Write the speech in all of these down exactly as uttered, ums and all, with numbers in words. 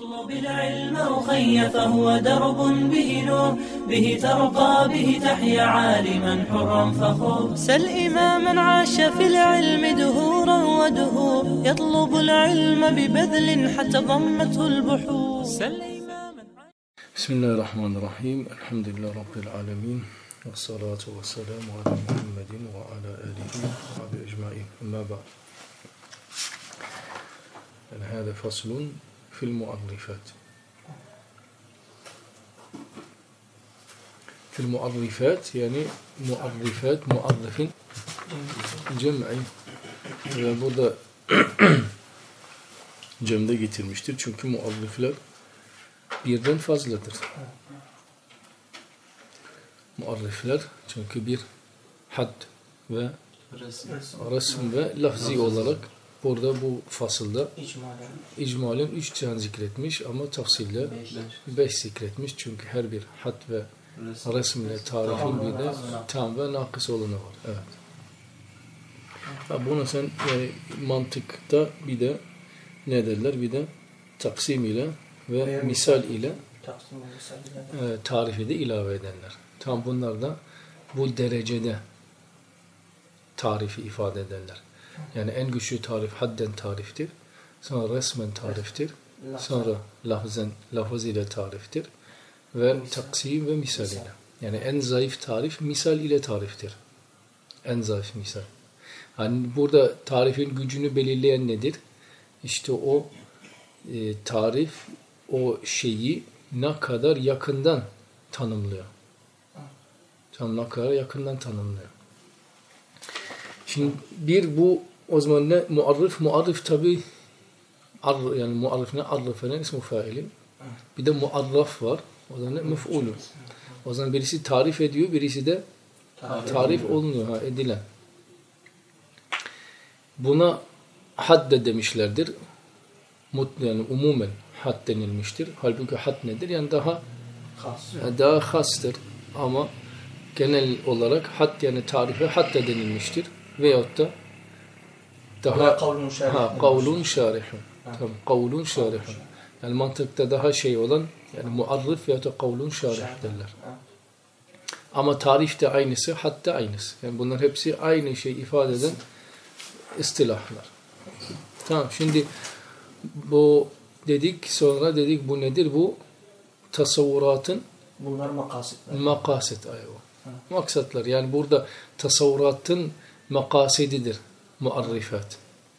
اطلب العلم أخي فهو درب به نور به ترقى به تحيا عالما حرا فخور سل إماما عاش في العلم دهورا ودهور يطلب العلم ببذل حتى ضمته البحور سل إماما بسم الله الرحمن الرحيم الحمد لله رب العالمين والصلاة والسلام على محمد وعلى آله وصحبه أجمعين أما بعد هذا فصل في المؤرفات في المؤرفات yani muarrifat muarrifin cem'i ve burada cem'de getirmiştir çünkü muarrifler birden fazladır. Muarrifler çünkü bir had ve resim ve lafzi olarak burada bu fasılda icmalen üç tane zikretmiş ama tafsille beş zikretmiş. Çünkü her bir had ve resimle tarifin bir de tam ve nakıs olanı var. Evet. Ha, bunu sen yani mantıkta bir de ne derler? Bir de taksim ile ve Veya misal ile e, tarifi de ilave edenler. Tam bunlar da bu derecede tarifi ifade ederler. Yani en güçlü tarif hadden tariftir. Sonra resmen tariftir. Sonra lafzen, lafız ile tariftir. Ve taksim ve misal ile. Yani en zayıf tarif misal ile tariftir. En zayıf misal. Yani burada tarifin gücünü belirleyen nedir? İşte o e, tarif o şeyi ne kadar yakından tanımlıyor. Tam ne kadar yakından tanımlıyor. Şimdi bir bu o zaman ne? Muarrif, muarrif tabi ar, yani muarrif ne? Arrafenin ismi faili. Bir de muarraf var. O da ne? Mef'ulun. O zaman birisi tarif ediyor, birisi de tarif, tarif olunuyor. Ha, edilen. Buna hadde demişlerdir. Mut, yani umumen had denilmiştir. Halbuki had nedir? Yani daha Has. daha hastır. Ama genel olarak had yani tarife hadde denilmiştir. Veyahut da daha kavlun şarihun. Tamam, kavlun şarihun. Yani mantıkta daha şey olan yani muarrif veyahut da kavlun şarih derler. Ama tarif de aynısı, had de aynısı. Yani bunlar hepsi aynı şey ifade eden istilahlar. Tamam, şimdi bu dedik, sonra dedik bu nedir? Bu tasavvuratın bunlar makasitler. Makasit ayı. Maksatlar. Yani burada tasavvuratın makasididir. Muarrifat.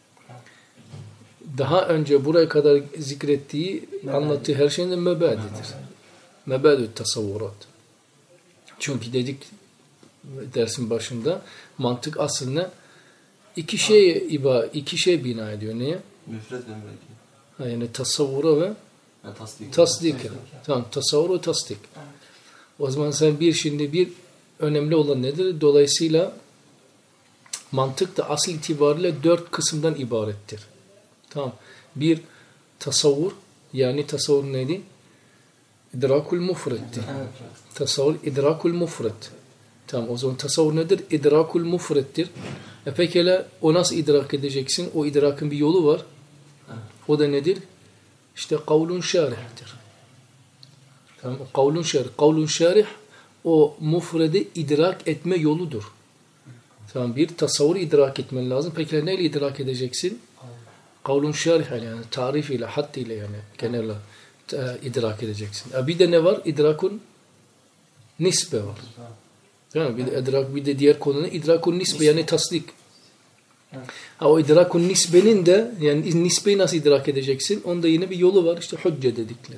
Daha önce buraya kadar zikrettiği, mebadi. Anlattığı her şeyin de mebadidir. Mebadü tasavvurat. Çünkü dedik dersin başında mantık aslında iki şey iba iki şey bina ediyor. Neye? Müfret ve mürekket. Yani tasavvura ve yani tasdik. tasdik. Tamam, tasavvur ve tasdik. O zaman sen bir şimdi bir önemli olan nedir? Dolayısıyla mantık da asıl itibariyle dört kısımdan ibarettir. Tamam. Bir tasavvur, yani tasavvur neydi? İdrakul mufretti. Tasavvur idrakul mufret. Tamam, o zaman tasavvur nedir? İdrakul mufrettir. E pekala o nasıl idrak edeceksin? O idrakın bir yolu var. O da nedir? İşte kavlun şarihtir. Tamam, kavlun şarih. Kavlun şarih o mufredi idrak etme yoludur. Tamam, bir tasavvur idrak etmen lazım. Peki neyle idrak edeceksin? Kavlun şarih yani tarif ile, hadd ile yani genel idrak edeceksin. E bir de ne var? İdrakun nisbe var. Yani bir de idrak, bir de diğer konu ne? İdrakun nisbe yani tasdik. Ha, o idrakun nisbenin de yani nisbeyi nasıl idrak edeceksin? Onda yine bir yolu var. İşte hücce dedikleri.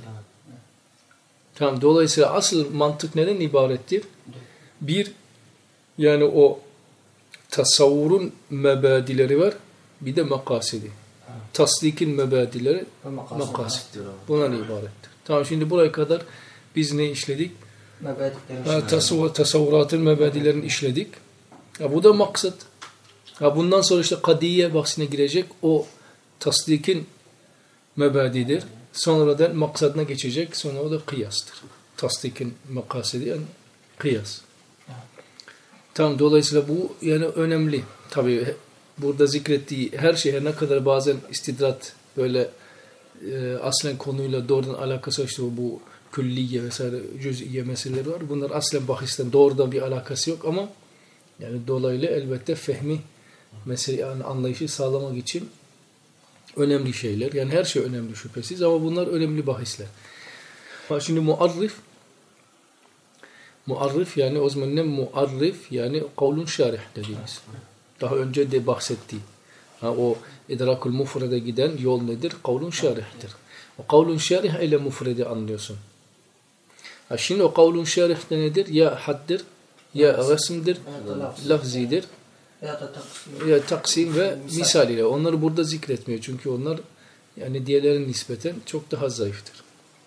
Tamam, dolayısıyla asıl mantık neden ibarettir? Bir, yani o tasavvurun mebadileri var. Bir de makasidi. Tasdikin mebadileri makasidi. Bundan ibarettir. Tamam, şimdi buraya kadar biz ne işledik? Ha, tasavvur, tasavvuratın mebadilerini işledik. Ha, bu da maksat. Ha, bundan sonra işte kadiye bahsine girecek. O tasdikin mebadidir. Sonradan maksadına geçecek. Sonra o da kıyastır. Tasdikin makasidi yani kıyas. Tamam, dolayısıyla bu yani önemli. Tabii burada zikrettiği her şeye ne kadar bazen istidrat böyle e, aslen konuyla doğrudan alakası işte bu külliye vesaire cüz'iye meseleleri var. Bunlar aslen bahisten doğrudan bir alakası yok ama yani dolaylı elbette fehmi mesele yani anlayışı sağlamak için önemli şeyler. Yani her şey önemli şüphesiz ama bunlar önemli bahisler. Şimdi muarrif muarrif yani o zaman ne muarrif yani kavlun şarih dediğimiz. Daha önce de bahsettiği. Ha, o idrakul mufrede giden yol nedir? Kavlun şarihtir. O kavlun şarih ile mufredi anlıyorsun. Ha, şimdi o kavlun şarih de nedir? Ya haddir, ya resimdir, lafzidir, ya taksim ve misal ile. Onları burada zikretmiyor. Çünkü onlar yani diğerlerine nispeten çok daha zayıftır.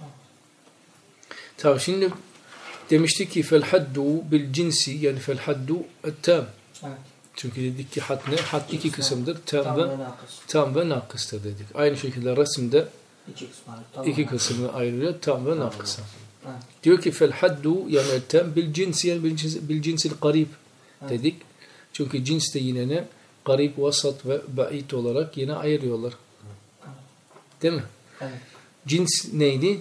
Tamam şimdi demiştik ki fel haddu bil cinsi yani fel haddu et-tam. Çünkü dedik ki had ne? Had iki kısımdır. Tam, tam ve tam ve nakıstır dedik. Aynı şekilde resimde iki, tam iki kısmını ayırıyor. Tam ve nakısa. Diyor ki fel haddu yani tam bil cinsi yani bil cinsil qarib dedik. Çünkü cins de yine ne? Garib, vasat ve ba'id olarak yine ayırıyorlar. Değil mi? Evet. Cins neydi?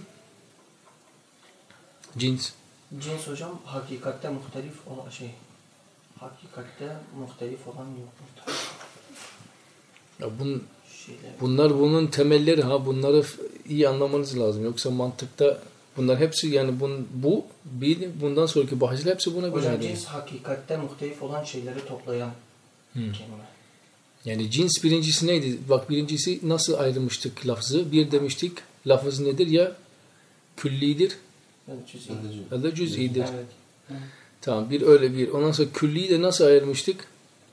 Cins. Cins hocam hakikatte muhtelif olan şey. Hakikatte muhtelif olan yok. Ya bun, bunlar bunun temelleri ha. Bunları iyi anlamanız lazım. Yoksa mantıkta bunlar hepsi yani bun, bu bir bundan sonraki bahisler hepsi buna göre. Hocam cins hakikatte muhtelif olan şeyleri toplayan hmm. kelime. Yani cins birincisi neydi? Bak birincisi nasıl ayrılmıştık lafzı? Bir demiştik lafız nedir ya? Küllidir. Ya da cüz'idir. Evet. Evet. Tamam bir öyle bir. Ondan sonra külliyi de nasıl ayırmıştık?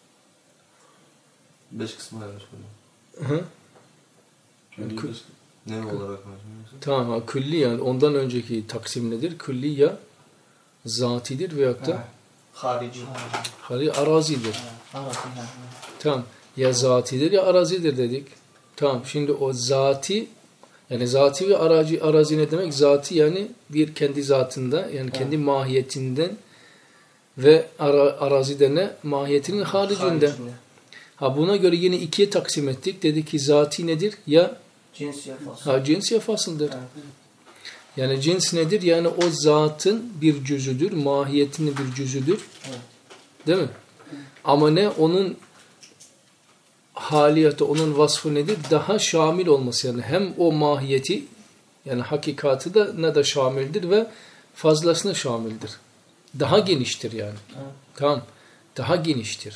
Beş kısmı ayırmış bunu. Hı. Yani kü ne olarak ayırmışsın? Tamam ha, külli yani ondan önceki taksim nedir? Külli ya zatidir veyahut da harici. Harici arazidir. Arazi. Tamam. Ya zatidir ya arazidir dedik. Tamam. Şimdi o zati yani zati ve arazi, arazi ne demek? Zati yani bir kendi zatında yani evet. kendi mahiyetinden ve ara, arazi de ne? Mahiyetinin haricinde. haricinde. Ha buna göre yine ikiye taksim ettik. Dedik ki zati nedir? Ya cins ya fasıl. Ha cins ya fasıldır. Evet. Yani cins nedir? Yani o zatın bir cüzüdür. Mahiyetinin bir cüzüdür. Evet. Değil mi? Ama ne? Onun haliyatı, onun vasfı nedir? Daha şamil olması yani hem o mahiyeti yani hakikati de ne de şamildir ve fazlasına şamildir. Daha geniştir yani. Evet. Tamam. Daha geniştir.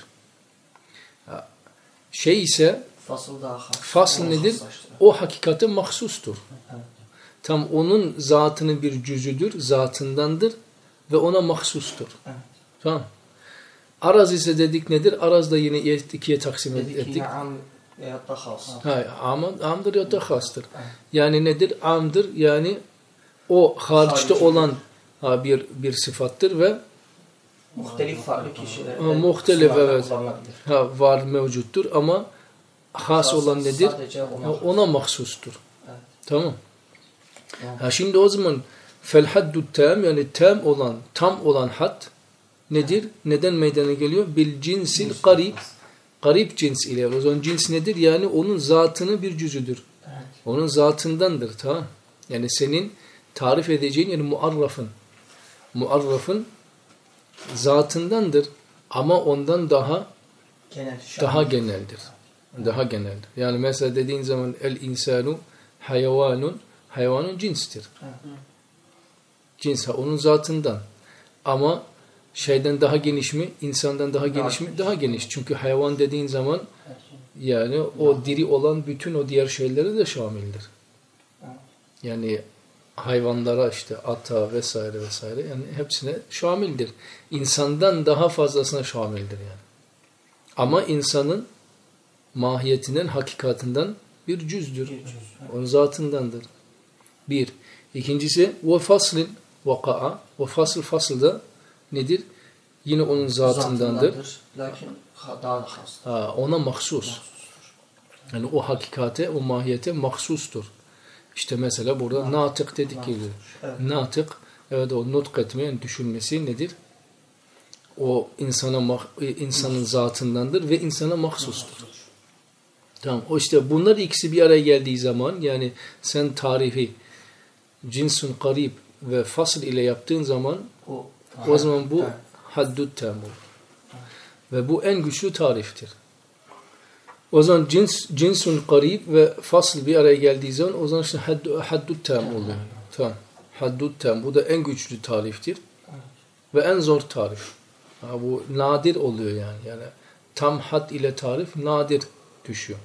Şey ise fasıl daha has. Fasıl nedir? O hakikate mahsustur. Evet. Tam onun zatının bir cüzüdür, zatındandır ve ona mahsustur. Evet. Tamam. Araz ise dedik nedir? Araz da yine ikiye taksim dedik ettik. Dedik am ya da has. Hayır, am, amdır ya da hastır. Yani nedir? Amdır yani o hariçte olan ha, bir bir sıfattır ve muhtelif farklı kişiler. Muhtelif evet. Ha, var mevcuttur ama has olan nedir? Ona, ona mahsustur. Evet. Tamam. Evet. Ha, şimdi o zaman fel haddu tam yani tam olan tam olan had nedir? Neden meydana geliyor? Bil cinsil garib. Garib cins ile. O zaman cins nedir? Yani onun zatını bir cüzüdür. Evet. Onun zatındandır. Tamam. Yani senin tarif edeceğin yani muarrafın. Muarrafın zatındandır. Ama ondan daha genel, daha geneldir. Daha geneldir. Yani mesela dediğin zaman el insanu hayvanun hayvanun cinstir. Evet. Cins onun zatından. Ama şeyden daha geniş mi? İnsandan daha geniş mi? Daha geniş. Çünkü hayvan dediğin zaman yani o diri olan bütün o diğer şeyleri de şamildir. Yani hayvanlara işte ata vesaire vesaire yani hepsine şamildir. İnsandan daha fazlasına şamildir yani. Ama insanın mahiyetinden, hakikatinden bir cüzdür. Onun zatındandır. Bir. İkincisi ve faslin vaka'a. Ve fasıl fasılda nedir? Yine onun zatındandır. Lakin daha has. Ha, ona mahsus. Yani o hakikate, o mahiyete mahsustur. İşte mesela burada natık, natık dedik ki. Evet. Natık, evet o nutk etmeyen düşünmesi nedir? O insana insanın zatındandır ve insana mahsustur. Tamam. O işte bunlar ikisi bir araya geldiği zaman yani sen tarifi cinsun karib ve fasl ile yaptığın zaman O, o zaman bu Evet. haddut tam olur. Ve bu en güçlü tariftir. O zaman cins, cinsun karib ve fasl bir araya geldiği zaman o zaman işte haddut, haddut tam oluyor. Tamam. Haddut tam. Bu da en güçlü tariftir. Ve en zor tarif. Ha, bu nadir oluyor yani. Yani tam had ile tarif nadir düşüyor.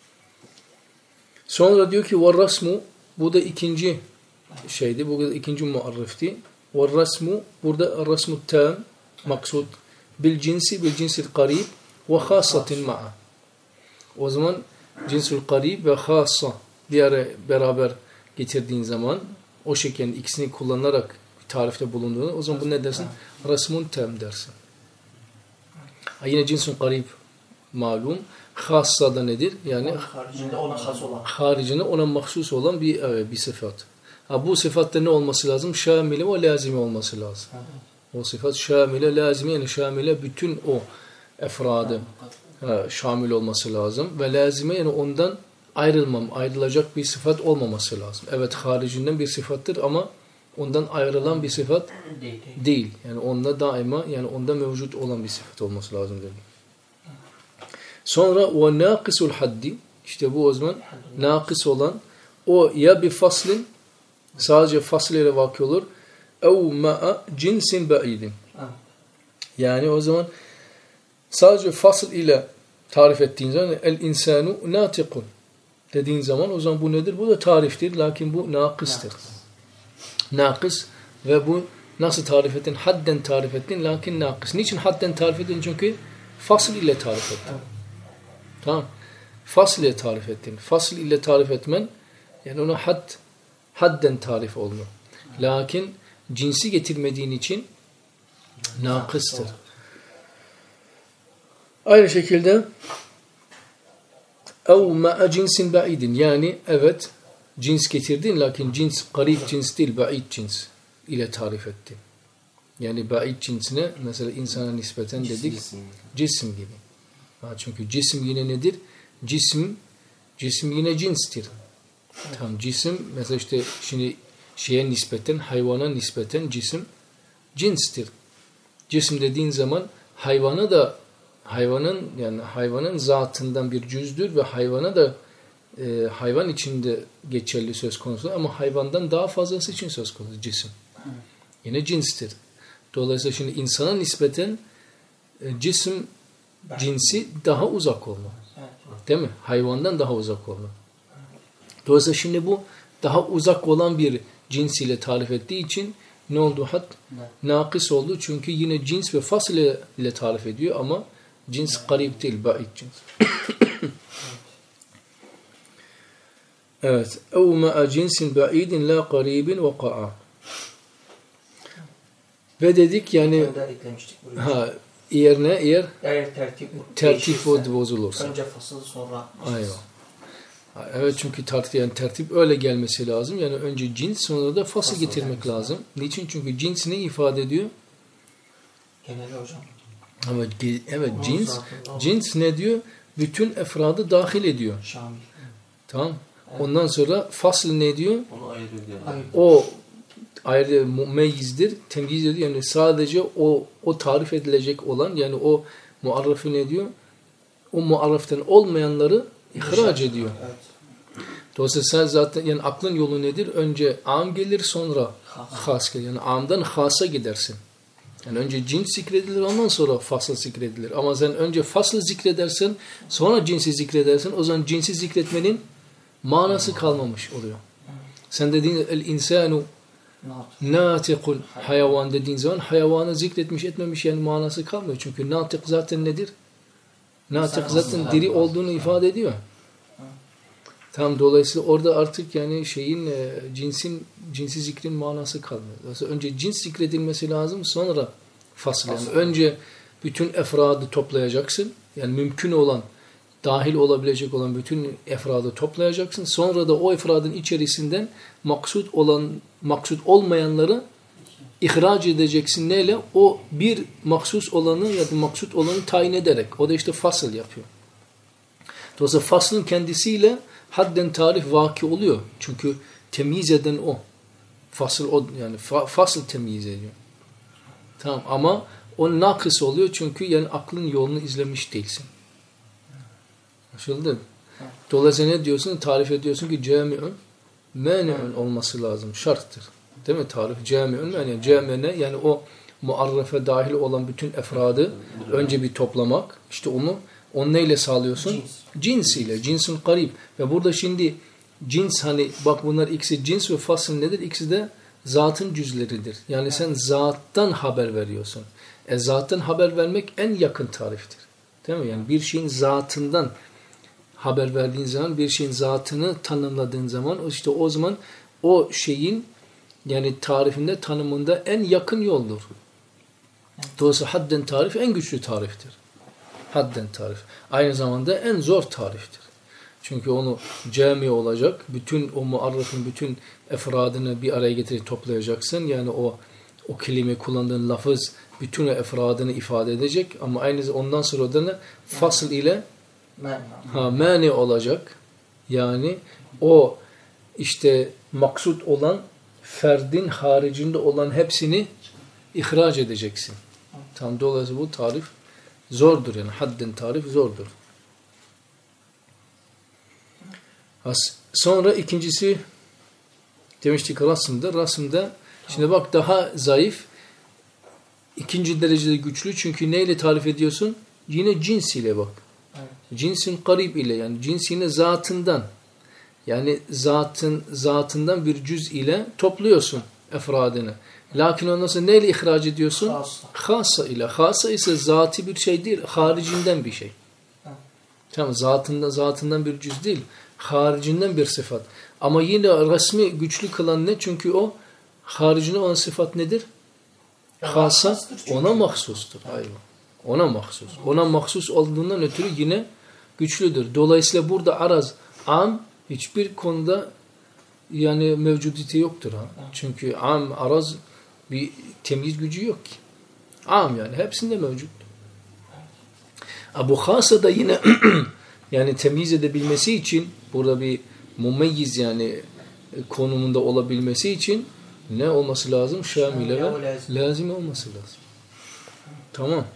Sonra diyor ki وَالرَّسْمُ bu da ikinci şeydi. Bu da ikinci muarrifti. وَالرَّسْمُ burada rasmu tam maksud bil cinsi bil cinsil karib ve hasatin ma'a. O zaman cinsul karib ve hassa bir ara beraber getirdiğin zaman o şekilde ikisini kullanarak bir tarifte bulunduğunu o zaman bu ne dersin? Rasmun tam dersin. Ha, yine cinsul karib malum. Hassa da nedir? Yani Onun haricinde ona has olan. haricinde ona mahsus olan bir evet, bir sıfat. Ha, bu sıfatta ne olması lazım? Şamile ve lazimi olması lazım. O sıfat şamile, lazimi yani şamile bütün o efradı ha, şamil olması lazım. Ve lazime yani ondan ayrılmam, ayrılacak bir sıfat olmaması lazım. Evet haricinden bir sıfattır ama ondan ayrılan bir sıfat Değil, değil. değil. Yani onda daima yani onda mevcut olan bir sıfat olması lazım dedi. Sonra o nakisul haddi işte bu o zaman nakis olan o ya bir faslin sadece fasl ile vakı olur ev ma'a cinsin ba'idin. Evet. Yani o zaman sadece fasl ile tarif ettiğin zaman el insanu natikun dediğin zaman o zaman bu nedir? Bu da tariftir. Lakin bu nakistir. Nakis ve bu nasıl tarif ettin? Hadden tarif ettin. Lakin nakis. Niçin hadden tarif ettin? Çünkü fasl ile tarif ettin. Evet. Tamam. Fasl ile tarif ettin. Fasl ile tarif etmen yani ona had hadden tarif olmuyor. Lakin cinsi getirmediğin için nakıstır. Aynı şekilde ev ma'a cinsin ba'idin yani evet cins getirdin lakin cins garib cins değil ba'id cins ile tarif ettin. Yani ba'id cinsine mesela insana nispeten dedik Cisim. cisim gibi. Ha, çünkü cisim yine nedir? Cisim cisim yine cinstir. Tamam cisim mesela işte şimdi şeye nispeten hayvana nispeten cisim cinstir. Cisim dediğin zaman hayvana da hayvanın yani hayvanın zatından bir cüzdür ve hayvana da e, hayvan içinde geçerli söz konusu ama hayvandan daha fazlası için söz konusu cisim. Yine cinstir. Dolayısıyla şimdi insana nispeten e, cisim cinsi daha uzak olma. Evet. Değil mi? Hayvandan daha uzak olma. Dolayısıyla şimdi bu daha uzak olan bir cinsiyle tarif ettiği için ne oldu? Hat nakis oldu. Çünkü yine cins ve fasl ile tarif ediyor ama cins garip değil, ba'id cins. Evet. Ev ma'a cinsin ba'idin la qaribin ve qa'a. Ve dedik yani Onu da eklemiştik buraya. ha yerine eğer Eğer tertip tertip değişirse, bozulursa. önce fasıl sonra Aynen. Evet çünkü tertip, yani tertip öyle gelmesi lazım. Yani önce cins sonra da fasıl Fasıl getirmek gelmesi lazım. Niçin? Çünkü cins ne ifade ediyor? genel hocam. Ama ge- evet Onun cins zaten- cins ne diyor? Bütün efradı dahil ediyor. Şamil. Tamam. Ondan sonra fasıl ne diyor? Onu ayırıyor yani. Hayır. O ayrı mumeyyizdir, temyiz ediyor. Yani sadece o o tarif edilecek olan yani o muarrifi ne diyor? O muarriften olmayanları ihraç ediyor. Evet. Dolayısıyla sen zaten yani aklın yolu nedir? Önce am gelir sonra Has. has gelir. Yani amdan hasa gidersin. Yani önce cins zikredilir ondan sonra fasıl zikredilir. Ama sen önce fasıl zikredersen sonra cinsi zikredersen o zaman cinsi zikretmenin manası kalmamış oluyor. Sen dediğin el insanu Nat. natikun hayvan dediğin zaman hayvanı zikretmiş etmemiş yani manası kalmıyor. Çünkü natik zaten nedir? Natik İnsan zaten aslında diri var. olduğunu ifade ediyor. Tam dolayısıyla orada artık yani şeyin e, cinsin cinsi zikrin manası kalmıyor. Dolayısıyla önce cins zikredilmesi lazım sonra fasıl. Yani önce bütün efradı toplayacaksın. Yani mümkün olan dahil olabilecek olan bütün efradı toplayacaksın. Sonra da o efradın içerisinden maksut olan maksut olmayanları ihraç edeceksin. Neyle? O bir maksus olanı ya da maksut olanı tayin ederek. O da işte fasıl yapıyor. Dolayısıyla faslın kendisiyle hadden tarif vaki oluyor. Çünkü temyiz eden o. Fasıl o yani fa, fasıl temyiz ediyor. Tamam ama o nakıs oluyor çünkü yani aklın yolunu izlemiş değilsin. Anlaşıldı mı? Dolayısıyla ne diyorsun? Tarif ediyorsun ki cami'un mani'un olması lazım. Şarttır. Değil mi? Tarif cami'un mani'un. Cami ne? Yani o muarrefe dahil olan bütün efradı önce bir toplamak. İşte onu onu neyle sağlıyorsun? Cins. Cins ile. Cinsun karib. Ve burada şimdi cins hani bak bunlar ikisi cins ve fasıl nedir? İkisi de zatın cüzleridir. Yani sen zattan haber veriyorsun. E zattan haber vermek en yakın tariftir. Değil mi? Yani bir şeyin zatından haber verdiğin zaman, bir şeyin zatını tanımladığın zaman işte o zaman o şeyin yani tarifinde, tanımında en yakın yoldur. Dolayısıyla hadden tarif en güçlü tariftir. Hadden tarif. Aynı zamanda en zor tariftir. Çünkü onu cami olacak, bütün o muarrifin bütün efradını bir araya getirip toplayacaksın. Yani o o kelime kullandığın lafız bütün o efradını ifade edecek ama aynı ondan sonra da ne? Fasıl ile ha, mani olacak. Yani o işte maksut olan ferdin haricinde olan hepsini ihraç edeceksin. Tam dolayısıyla bu tarif zordur yani hadden tarif zordur. Sonra ikincisi demiştik rasımda. Rasımda şimdi bak daha zayıf ikinci derecede güçlü çünkü neyle tarif ediyorsun? Yine cins ile bak. Evet. Cinsin karib ile yani cins yine zatından yani zatın zatından bir cüz ile topluyorsun efradını. Lakin ondan sonra neyle ihraç ediyorsun? Hassa. Hassa ile. Hassa ise zati bir şey değil, haricinden bir şey. Evet. Tamam, zatından zatından bir cüz değil, haricinden bir sıfat. Ama yine resmi güçlü kılan ne? Çünkü o haricinde olan sıfat nedir? Hassa ona mahsustur. Aynen. Ona mahsus. Ona mahsus olduğundan ötürü yine güçlüdür. Dolayısıyla burada araz, am hiçbir konuda yani mevcudiyeti yoktur. Ha? Çünkü am, araz bir temyiz gücü yok ki. Am yani hepsinde mevcut. Bu hasa da yine yani temyiz edebilmesi için burada bir mumeyyiz yani konumunda olabilmesi için ne olması lazım? Şamile ve lazım. lazım olması lazım. Tamam.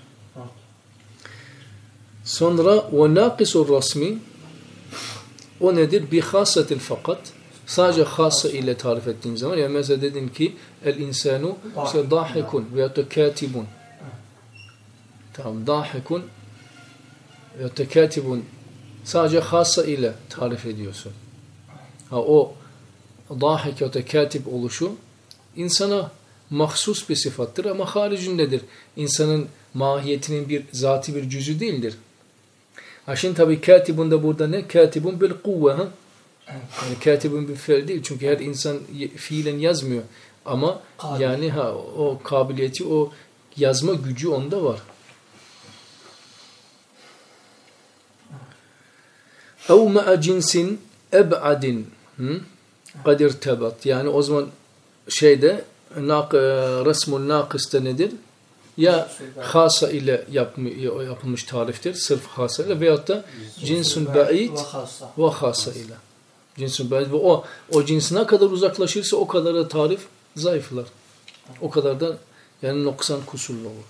Sonra ve nakisur rasmi o nedir? Bi hasatil fakat sadece hassa ile tarif ettiğin zaman yani mesela dedin ki el insanu işte dahikun veya da katibun. Tamam, dahikun veya da katibun sadece hassa ile tarif ediyorsun. Ha, o dahik veya da katib oluşu insana mahsus bir sıfattır ama haricindedir. İnsanın mahiyetinin bir zati bir cüzü değildir. Ha şimdi tabii katibun da burada ne? Katibun bil kuvve. Ha? Yani katibun bir fiil değil. Çünkü her insan fiilen yazmıyor. Ama Kabil. yani ha o kabiliyeti, o yazma gücü onda var. Ev ma'a cinsin eb'adin kad irtebat. Yani o zaman şeyde resmul nakısta nedir? Ya hasa ile yapılmış tariftir. Sırf hasa ile veyahut da cinsun ba'id ve hasa ile. Cinsun ba'id ve o, o cinsine kadar uzaklaşırsa o kadar da tarif zayıflar. O kadar da yani noksan kusurlu olur.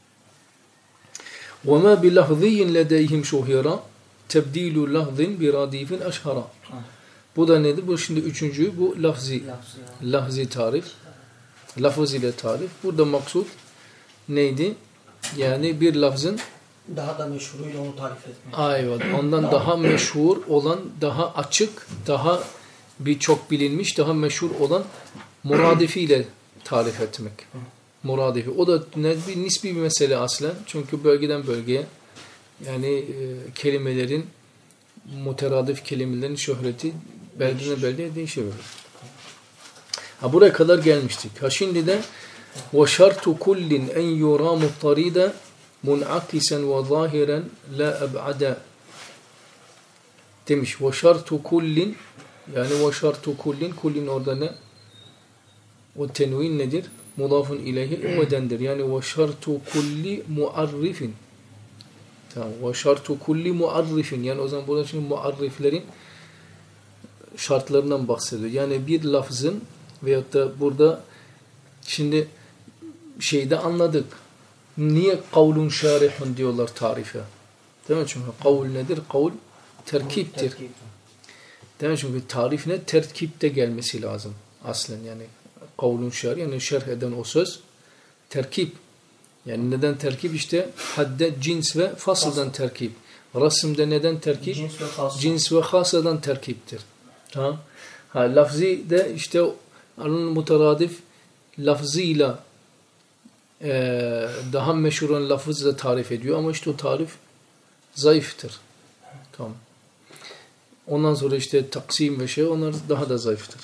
وَمَا بِلَحْظِيٍ لَدَيْهِمْ شُهِرًا تَبْدِيلُ لَحْظٍ بِرَادِيفٍ أَشْهَرًا. Bu da nedir? Bu şimdi üçüncü. Bu lafzi. Lafzi tarif. Lafız ile tarif. Burada maksud neydi? Yani bir lafzın daha da meşhuruyla onu tarif etmek. Aynen. Ondan daha meşhur olan, daha açık, daha birçok bilinmiş, daha meşhur olan muradifiyle tarif etmek. Muradifi. O da ne, bir nisbi bir mesele aslen. Çünkü bölgeden bölgeye yani e, kelimelerin muteradif kelimelerin şöhreti beldene beldeye değişebilir. Ha, buraya kadar gelmiştik. Ha şimdi de وَشَرْتُ كُلٍّ اَنْ يُرَى مُطَّرِيدًا مُنْعَكِسًا وَظَاهِرًا لَا أَبْعَدًا demiş. وَشَرْتُ كُلٍّ yani وَشَرْتُ كُلٍّ kullin orada ne? O tenvin nedir? Mudafun ileyhi uvedendir. Yani وَشَرْتُ كُلِّ مُعَرِّفٍ Tamam. Ve şartu kulli muarrifin. Yani o zaman burada şimdi muarriflerin şartlarından bahsediyor. Yani bir lafzın veyahut da burada şimdi şeyde anladık. Niye kavlun şarihun diyorlar tarife? Değil mi? Çünkü kavl nedir? Kavl terkiptir. Terkip. Değil mi? Çünkü tarif ne? Terkipte gelmesi lazım. Aslen yani kavlun şerh yani şerh eden o söz terkip. Yani neden terkip? İşte hadde, cins ve fasıldan terkip. Rasımda neden terkip? Cins ve has. Cins ve hasadan terkiptir. Tamam. Ha, lafzi de işte onun mutaradif lafzıyla e, daha meşhur olan lafızla tarif ediyor ama işte o tarif zayıftır. Tamam. Ondan sonra işte taksim ve şey onlar daha da zayıftır.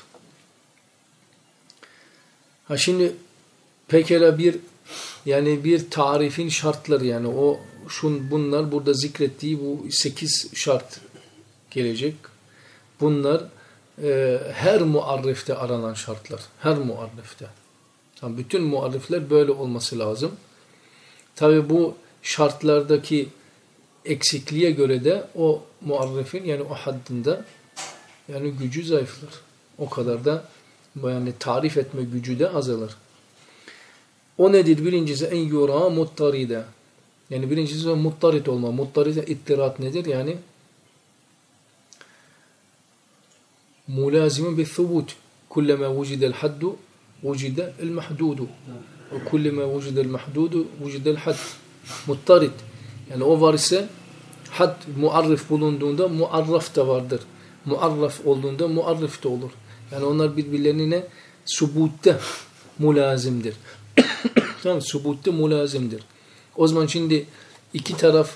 Ha şimdi pekala bir yani bir tarifin şartları yani o şun bunlar burada zikrettiği bu sekiz şart gelecek. Bunlar e, her muarrifte aranan şartlar. Her muarrifte. Yani bütün muarrifler böyle olması lazım. Tabi bu şartlardaki eksikliğe göre de o muarrifin yani o haddinde yani gücü zayıflar. O kadar da yani tarif etme gücü de azalır. O nedir? Birincisi en yura muttaride. Yani birincisi muttarit olma. Muttaride ittirat nedir? Yani mulazimun bil thubut. Kullama vucidel haddu vucidel mahdudu. Ve kullama vucidel mahdudu vucidel hadd. Muttarit. Yani o var ise had muarrif bulunduğunda muarraf da vardır. Muarraf olduğunda muarrif de olur. Yani onlar birbirlerine subutta mulazimdir. Tamam, subutta mulazimdir. O zaman şimdi iki taraf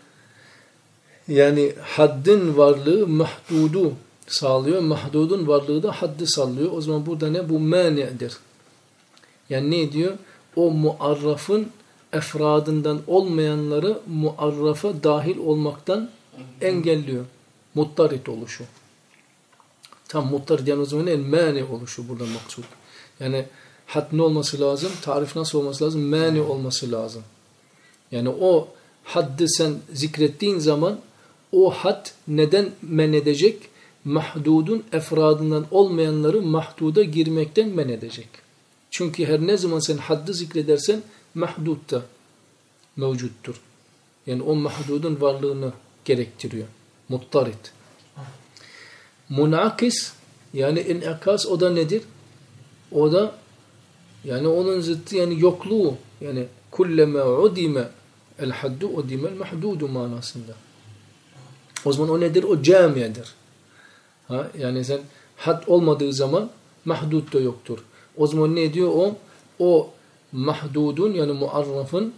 yani haddin varlığı mahdudu sağlıyor. Mahdudun varlığı da haddi sağlıyor. O zaman burada ne? Bu mani'dir. Yani ne diyor? O muarrafın efradından olmayanları muarrafa dahil olmaktan engelliyor. Muttarit oluşu. Tam muttarit yani o zaman ne? Mani oluşu burada maksud. Yani had ne olması lazım? Tarif nasıl olması lazım? Mani olması lazım. Yani o haddi sen zikrettiğin zaman o had neden men edecek? Mahdudun efradından olmayanları mahduda girmekten men edecek. Çünkü her ne zaman sen haddi zikredersen mahdud da mevcuttur. Yani o mahdudun varlığını gerektiriyor. Muttarit. Munakis yani inakas o da nedir? O da yani onun zıttı yani yokluğu yani kullema udime el haddu udime el mahdudu manasında. O zaman o nedir? O camiyedir. Ha, yani sen had olmadığı zaman mahdud da yoktur. O zaman ne diyor o? O mahdudun yani muarrafın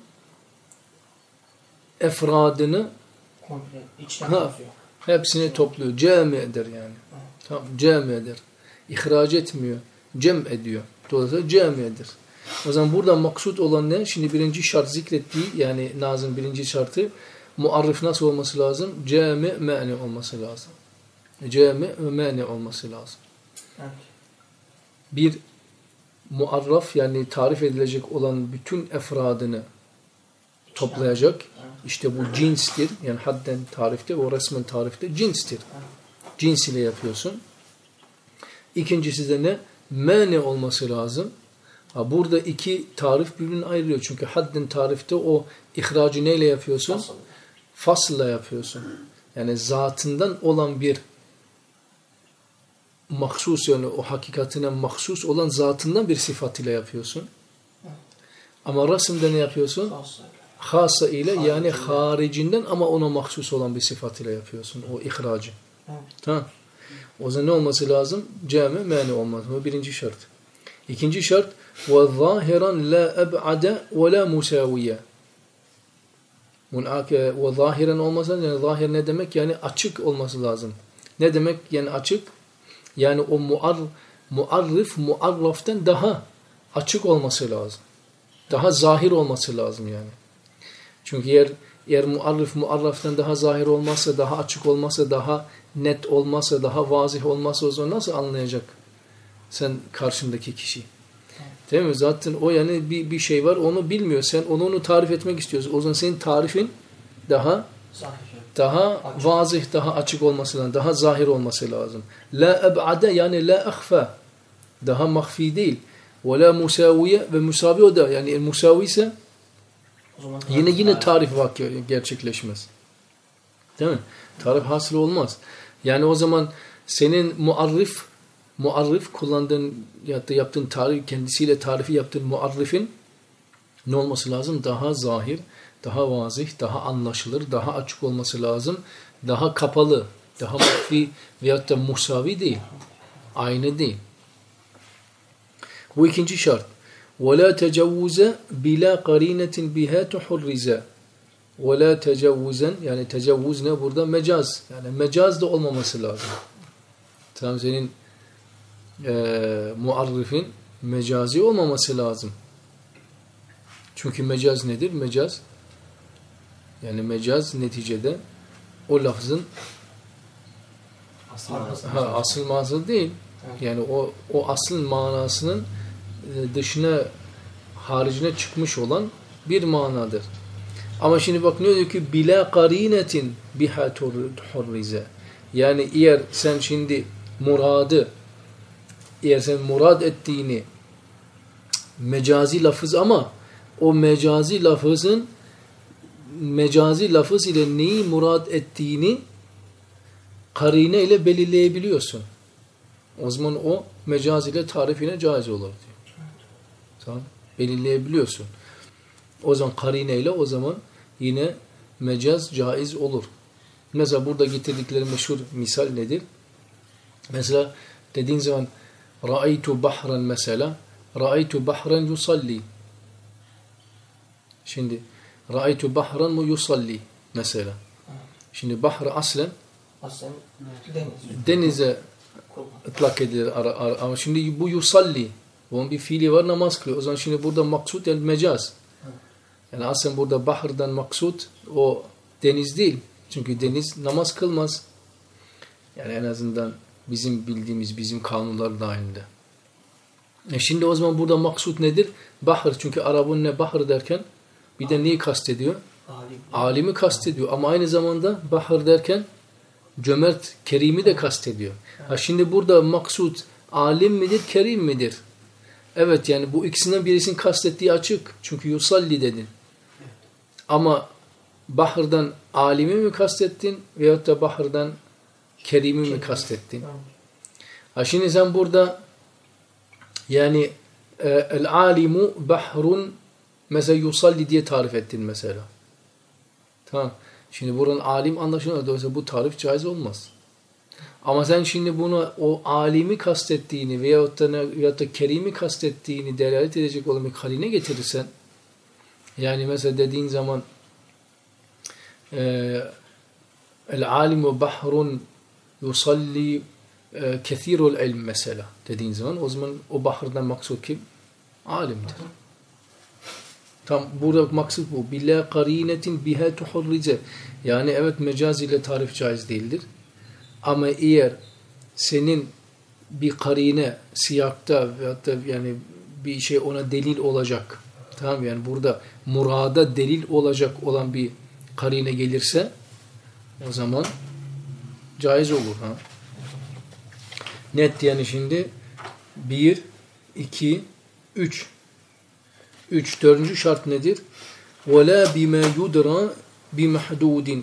efradını komple içten ha, tutuyor. hepsini topluyor. Cami eder yani. Tamam, cami eder. İhraç etmiyor. Cem ediyor. Dolayısıyla cami eder. O zaman burada maksut olan ne? Şimdi birinci şart zikrettiği yani Nazım birinci şartı muarrif nasıl olması lazım? Cami mani olması lazım. Cami mani olması lazım. Evet. Bir muarraf yani tarif edilecek olan bütün efradını toplayacak. İşte bu cinstir. Yani hadden tarifte ve resmen tarifte cinstir. Cins ile yapıyorsun. İkincisi de ne? Mani olması lazım. Ha, burada iki tarif birbirine ayrılıyor. Çünkü hadden tarifte o ihracı neyle yapıyorsun? Fasıl. Fasılla yapıyorsun. Yani zatından olan bir mahsus yani o hakikatine mahsus olan zatından bir sıfatıyla yapıyorsun. Ama rasımda ne yapıyorsun? Fasıl. Hasa ile yani haricinden ama ona mahsus olan bir sıfatıyla yapıyorsun. O ihracı. Evet. Tamam. O zaman ne olması lazım? Cami mani olması. Bu birinci şart. İkinci şart ve zahiran la eb'ade ve la musaviye. Ve zahiren olması lazım. Yani zahir ne demek? Yani açık olması lazım. Ne demek yani açık? Yani o muar, muarrif muarraftan daha açık olması lazım. Daha zahir olması lazım yani. Çünkü eğer, eğer muarrif muarraftan daha zahir olmazsa, daha açık olmazsa, daha net olmazsa, daha vazih olmazsa o zaman nasıl anlayacak sen karşındaki kişi? Değil mi? Zaten o yani bir, bir şey var onu bilmiyor. Sen onu, onu tarif etmek istiyorsun. O zaman senin tarifin daha Zahir. daha Açık. vazih, daha açık olması lazım. Daha zahir olması lazım. La eb'ade yani la akhfa. Daha mahfi değil. Ve la musaviye ve musavi o da yani musavi ise O zaman yine yine tarif. tarif vakı gerçekleşmez. Değil mi? Tarif hasıl olmaz. Yani o zaman senin muarrif muarrif kullandığın ya da yaptığın tarif kendisiyle tarifi yaptığın muarrifin ne olması lazım? Daha zahir, daha vazih, daha anlaşılır, daha açık olması lazım. Daha kapalı, daha mahfi veyahut da musavi değil. Aynı değil. Bu ikinci şart. وَلَا تَجَوُّزَ بِلَا قَرِينَةٍ بِهَا تُحُرِّزَ وَلَا تَجَوُّزًا yani tecavvuz ne burada? Mecaz. Yani mecaz da olmaması lazım. Tamam senin e, muarrifin mecazi olmaması lazım. Çünkü mecaz nedir? Mecaz yani mecaz neticede o lafzın Aslında ha, asıl manası değil. Yani o o asıl manasının e, dışına haricine çıkmış olan bir manadır. Ama şimdi bak ne diyor ki bila qarinetin biha tuhrize. Yani eğer sen şimdi muradı eğer sen murad ettiğini mecazi lafız ama o mecazi lafızın mecazi lafız ile neyi murad ettiğini karine ile belirleyebiliyorsun. O zaman o mecaz ile tarifine caiz olur diyor. Tamam. Belirleyebiliyorsun. O zaman karine ile o zaman yine mecaz caiz olur. Mesela burada getirdikleri meşhur misal nedir? Mesela dediğin zaman ra'aytu bahran mesela ra'aytu bahran yusalli. Şimdi ra'aytu bahran mu yusalli mesela. Şimdi bahra aslen Aslen deniz. denize ıtlak edilir ara, ara. Ama şimdi bu yusalli. Bunun bir fiili var namaz kılıyor. O zaman şimdi burada maksut el mecaz. Yani aslında burada bahrdan maksut o deniz değil. Çünkü deniz namaz kılmaz. Yani en azından bizim bildiğimiz bizim kanunlar dahilinde. E şimdi o zaman burada maksut nedir? Bahr. Çünkü Arap'ın ne bahr derken bir de neyi kastediyor? Alim. Alimi kastediyor. Ama aynı zamanda bahr derken cömert, kerimi de kastediyor. Ha şimdi burada maksut alim midir, kerim midir? Evet yani bu ikisinden birisinin kastettiği açık. Çünkü yusalli dedin. Ama bahrdan alimi mi kastettin veyahut da bahrdan kerimi mi kastettin? Ha şimdi sen burada yani el alimu bahrun mesela yusalli diye tarif ettin mesela. Tamam. Şimdi buranın alim anlaşılıyor. Dolayısıyla bu tarif caiz olmaz. Ama sen şimdi bunu o alimi kastettiğini veyahut da, veyahut da kerimi kastettiğini delalet edecek olan bir karine getirirsen yani mesela dediğin zaman el alimu bahrun yusalli kethirul ilm mesela dediğin zaman o zaman o bahrdan maksud kim? Alimdir. Tam burada maksud bu. Billa karinetin biha tuhurrize. Yani evet mecaz ile tarif caiz değildir. Ama eğer senin bir karine siyakta veyahut da yani bir şey ona delil olacak. Tamam yani burada murada delil olacak olan bir karine gelirse o zaman caiz olur. Ha? Net yani şimdi bir, iki, üç. Üç, dördüncü şart nedir? وَلَا بِمَا يُدْرَى بِمَحْدُودٍ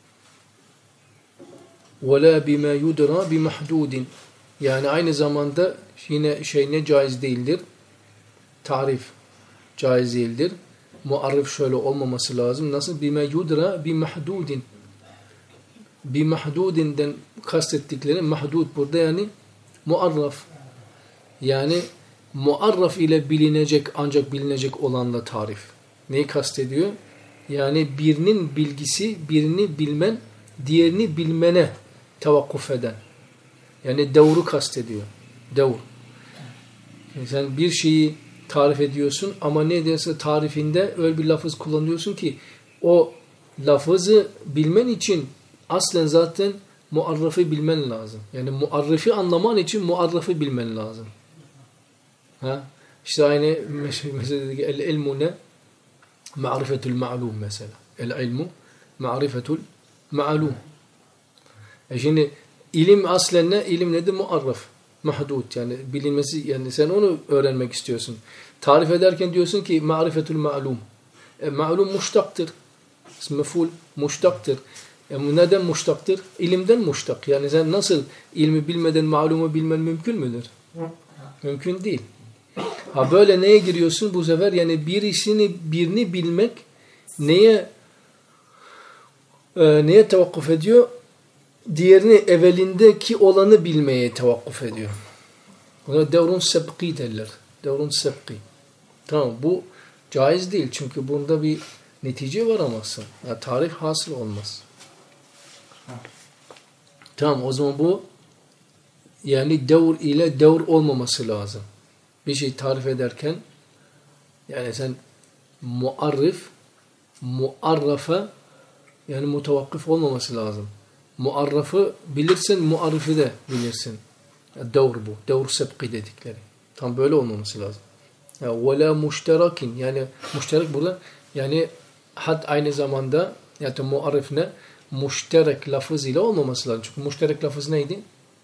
وَلَا بِمَا يُدْرَى بِمَحْدُودٍ yani aynı zamanda yine şey ne caiz değildir? Tarif caiz değildir. Muarrif şöyle olmaması lazım. Nasıl? بِمَا يُدْرَى بِمَحْدُودٍ بِمَحْدُودِnden kastettikleri mahdud burada yani muarraf. Yani muarraf ile bilinecek ancak bilinecek olanla tarif. Neyi kastediyor? Yani birinin bilgisi birini bilmen diğerini bilmene tevakkuf eden. Yani devru kastediyor. Devr. Yani sen bir şeyi tarif ediyorsun ama ne derse tarifinde öyle bir lafız kullanıyorsun ki o lafızı bilmen için aslen zaten muarrafı bilmen lazım. Yani muarrifi anlaman için muarrafı bilmen lazım. Ha? İşte aynı mesela el ilmu ne? Ma'rifetul ma'lum mesela. El ilmu Ma'rifetul ma'lum. E şimdi ilim aslen ne? İlim nedir? Muarraf. Mahdut. Yani bilinmesi, yani sen onu öğrenmek istiyorsun. Tarif ederken diyorsun ki ma'rifetul ma'lum. E, ma'lum muştaktır. Meful muştaktır. E, neden muştaktır? İlimden muştak. Yani sen nasıl ilmi bilmeden ma'lumu bilmen mümkün müdür? Mümkün değil. Ha böyle neye giriyorsun bu sefer? Yani birisini birini bilmek neye e, neye tevakkuf ediyor? Diğerini evvelindeki olanı bilmeye tevakkuf ediyor. Buna devrun sebki derler. Devrun sebki. Tamam, bu caiz değil. Çünkü bunda bir netice varamazsın. Yani tarif hasıl olmaz. Tamam, o zaman bu yani devr ile devr olmaması lazım. Bir şey tarif ederken yani sen muarrif muarrafa yani mutavakkıf olmaması lazım. Muarrafı bilirsin, muarrifi de bilirsin. Devr bu. Devr sebki dedikleri. Tam böyle olmaması lazım. Ve la muşterakin, yani muşterek burada yani had aynı zamanda yani muarrif ne? Muşterek lafız ile olmaması lazım. Çünkü muşterek lafız neydi?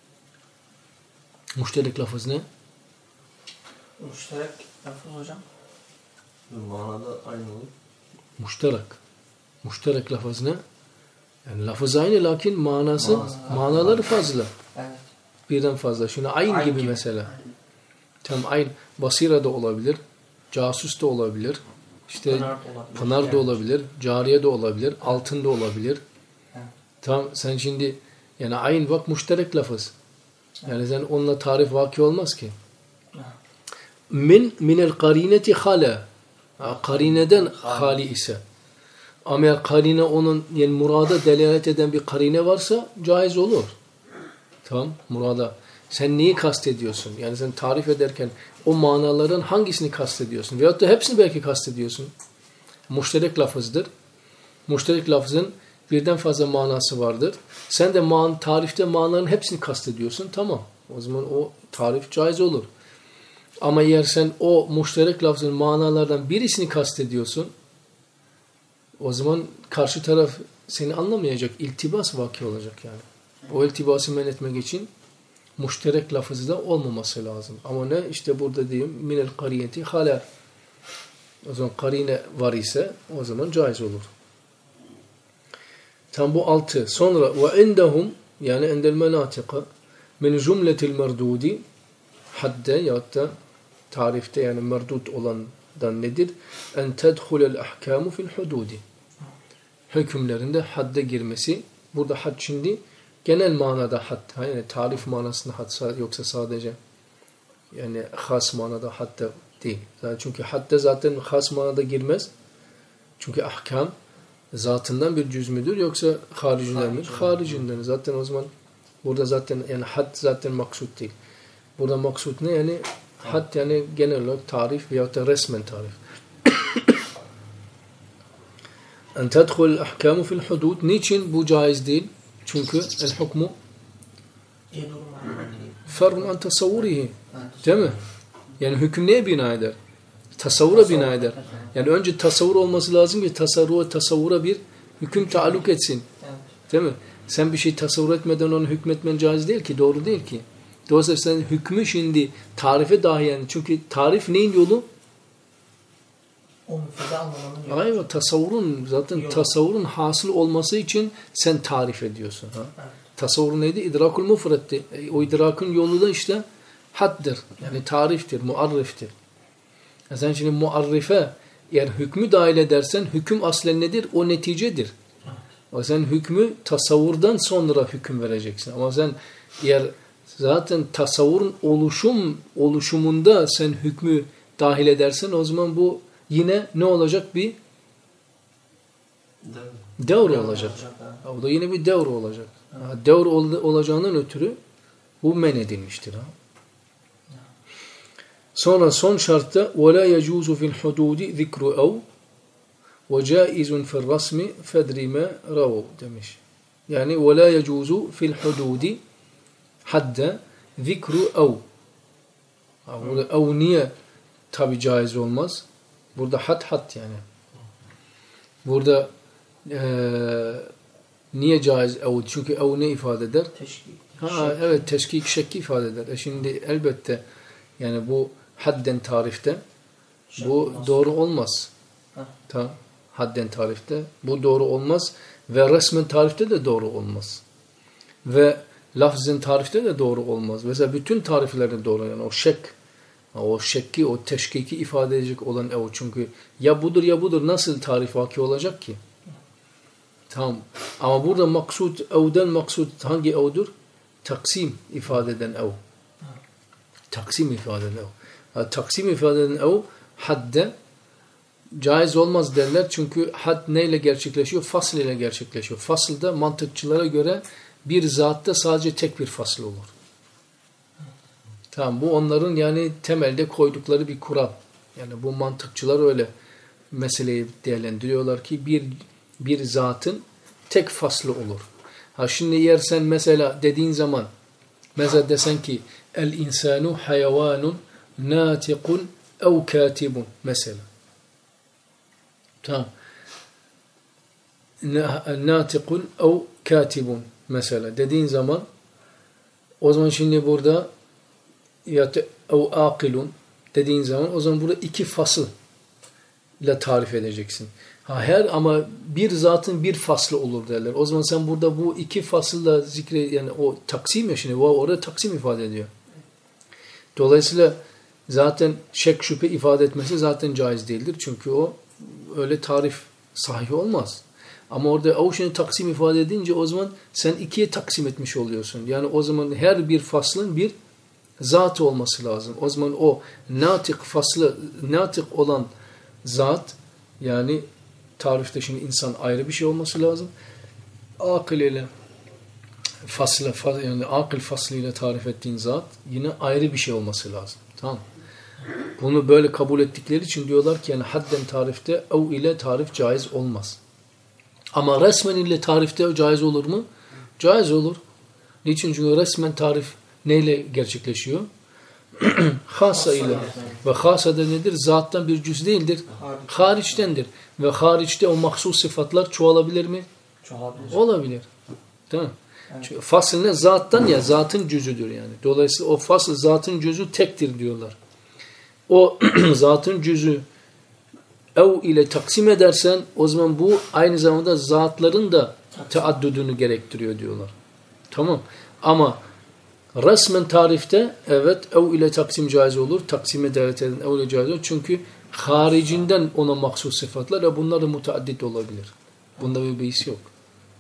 Muşterek lafız ne? Müşterek lafız hocam. Manada aynı olur. Muşterek. Muşterek lafız ne? Yani lafız aynı lakin manası, Manası. manaları fazla. Evet. Birden fazla. Şimdi ayn, Ayn gibi, gibi mesela. Tam ayn basira da olabilir, casus da olabilir, işte Pınar da olabilir. pınar da Evet. olabilir, cariye de olabilir, altın da olabilir. Evet. Tamam, sen şimdi yani ayn bak müşterek lafız. Yani sen onunla tarif vaki olmaz ki. Min minel karineti hala. Karineden hali ise. Ama eğer karine onun yani murada delalet eden bir karine varsa caiz olur. Tamam, murada. Sen neyi kastediyorsun? Yani sen tarif ederken o manaların hangisini kastediyorsun? Veyahut da hepsini belki kastediyorsun. Müşterek lafızdır. Müşterek lafızın birden fazla manası vardır. Sen de man, tarifte manaların hepsini kastediyorsun. Tamam. O zaman o tarif caiz olur. Ama eğer sen o müşterek lafzın manalardan birisini kastediyorsun, o zaman karşı taraf seni anlamayacak. İltibas vaki olacak yani. O iltibası men etmek için müşterek lafızı da olmaması lazım. Ama ne? İşte burada diyeyim minel kariyeti hala. O zaman karine var ise o zaman caiz olur. Tam bu altı. Sonra ve indahum yani endel menatika min cümletil merdudi hadde yahut da tarifte yani merdut olandan nedir? En tedhulel ahkamu fil hududi. Hükümlerinde hadde girmesi. Burada had şimdi genel manada had. Yani tarif manasında had yoksa sadece yani has manada had de değil. Çünkü hadde zaten has manada girmez. Çünkü ahkam zatından bir cüz müdür yoksa haricinden mi? Haricinden. Zaten o zaman burada zaten yani had zaten maksut değil. Burada maksut ne? Yani had yani genel olarak tarif veyahut da resmen tarif. En tedhul ahkamu fil hudud. Niçin bu caiz değil? Çünkü el hukmu ferun an tasavvurihi. Değil mi? Yani hüküm neye bina eder? Tasavvura bina eder. Yani önce tasavvur olması lazım ki tasavvura, tasavvura bir hüküm taalluk etsin. Değil mi? Sen bir şey tasavvur etmeden onu hükmetmen caiz değil ki. Doğru değil ki. Dolayısıyla sen hükmü şimdi tarife dahi yani. Çünkü tarif neyin yolu? O müfrede anlamanın yolu. Aynen, tasavvurun zaten Yolu. tasavvurun hasıl olması için sen tarif ediyorsun. Ha? Evet. Tasavvur neydi? İdrakul mufretti. E, o idrakın yolu da işte haddir. Yani tariftir, muarriftir. Yani sen şimdi muarrife eğer hükmü dahil edersen hüküm aslen nedir? O neticedir. O sen hükmü tasavvurdan sonra hüküm vereceksin. Ama sen eğer zaten tasavvurun oluşum oluşumunda sen hükmü dahil edersen o zaman bu yine ne olacak? Bir devr olacak. O da yine bir devr olacak. Ha, devr ol, olacağından ötürü bu men edilmiştir. Ha. Sonra son şartta وَلَا يَجُوزُ فِي الْحُدُودِ ذِكْرُ اَوْ وَجَائِزٌ فِي الرَّسْمِ فَدْرِ مَا رَوَوْ demiş. Yani وَلَا يَجُوزُ فِي الْحُدُودِ hadde zikru ev. Burada ev niye tabi caiz olmaz? Burada had had yani. Burada Ee, niye caiz ev? Çünkü ev ne ifade eder? Teşkik. Ha, evet, teşkik, şekki ifade eder. E şimdi elbette yani bu hadden tarifte bu doğru olmaz. Tamam. Hadden tarifte bu doğru olmaz ve resmen tarifte de doğru olmaz. Ve lafzın tarifte de doğru olmaz. Mesela bütün tariflerde doğru, yani o şek, o şekki, o teşkiki ifade edecek olan ev. Çünkü ya budur ya budur, nasıl tarif vaki olacak ki? Tamam. Ama burada maksud, evden maksud hangi evdur? Taksim ifade eden ev. Taksim ifade eden ev. Taksim ifade eden ev hadde caiz olmaz derler. Çünkü had neyle gerçekleşiyor? Fasl ile gerçekleşiyor. Fasılda mantıkçılara göre bir zatta sadece tek bir fasıl olur. Tamam, bu onların yani temelde koydukları bir kural. Yani bu mantıkçılar öyle meseleyi değerlendiriyorlar ki bir bir zatın tek faslı olur. Ha şimdi eğer sen mesela dediğin zaman mesela desen ki el insanu hayvanun natiqun ev katibun mesela. Tamam. Natiqun ev katibun mesela dediğin zaman o zaman şimdi burada ya ev akilun dediğin zaman o zaman burada iki fasıl ile tarif edeceksin. Ha, her ama bir zatın bir faslı olur derler. O zaman sen burada bu iki fasılla zikre, yani o taksim ya şimdi orada taksim ifade ediyor. Dolayısıyla zaten şek şüphe ifade etmesi zaten caiz değildir. Çünkü o öyle tarif sahih olmaz. Ama orada o şimdi taksim ifade edince o zaman sen ikiye taksim etmiş oluyorsun. Yani o zaman her bir faslın bir zatı olması lazım. O zaman o natik faslı, natik olan zat, yani tarifte şimdi insan ayrı bir şey olması lazım. Akıl ile faslı, yani akıl faslıyla tarif ettiğin zat yine ayrı bir şey olması lazım. Tamam. Bunu böyle kabul ettikleri için diyorlar ki yani hadden tarifte ev ile tarif caiz olmaz. Ama resmen ile tarifte caiz olur mu? Caiz olur. Niçin? Çünkü resmen tarif neyle gerçekleşiyor? Hasa ile. Ve hasa da nedir? Zattan bir cüz değildir. Hariçtendir. Ve hariçte o mahsus sıfatlar çoğalabilir mi? Çoğalabilir. Olabilir. Tamam. Çünkü fasıl ne? Zattan ya, zatın cüzüdür yani. Dolayısıyla o fasıl zatın cüzü tektir diyorlar. O zatın cüzü ev ile taksim edersen o zaman bu aynı zamanda zatların da teaddüdünü gerektiriyor diyorlar. Tamam. Ama resmen tarifte evet ev ile taksim caiz olur. Taksime davet eden ev ile caiz olur. Çünkü haricinden ona mahsus sıfatlar ve bunlar da mutaaddit olabilir. Bunda bir beis yok.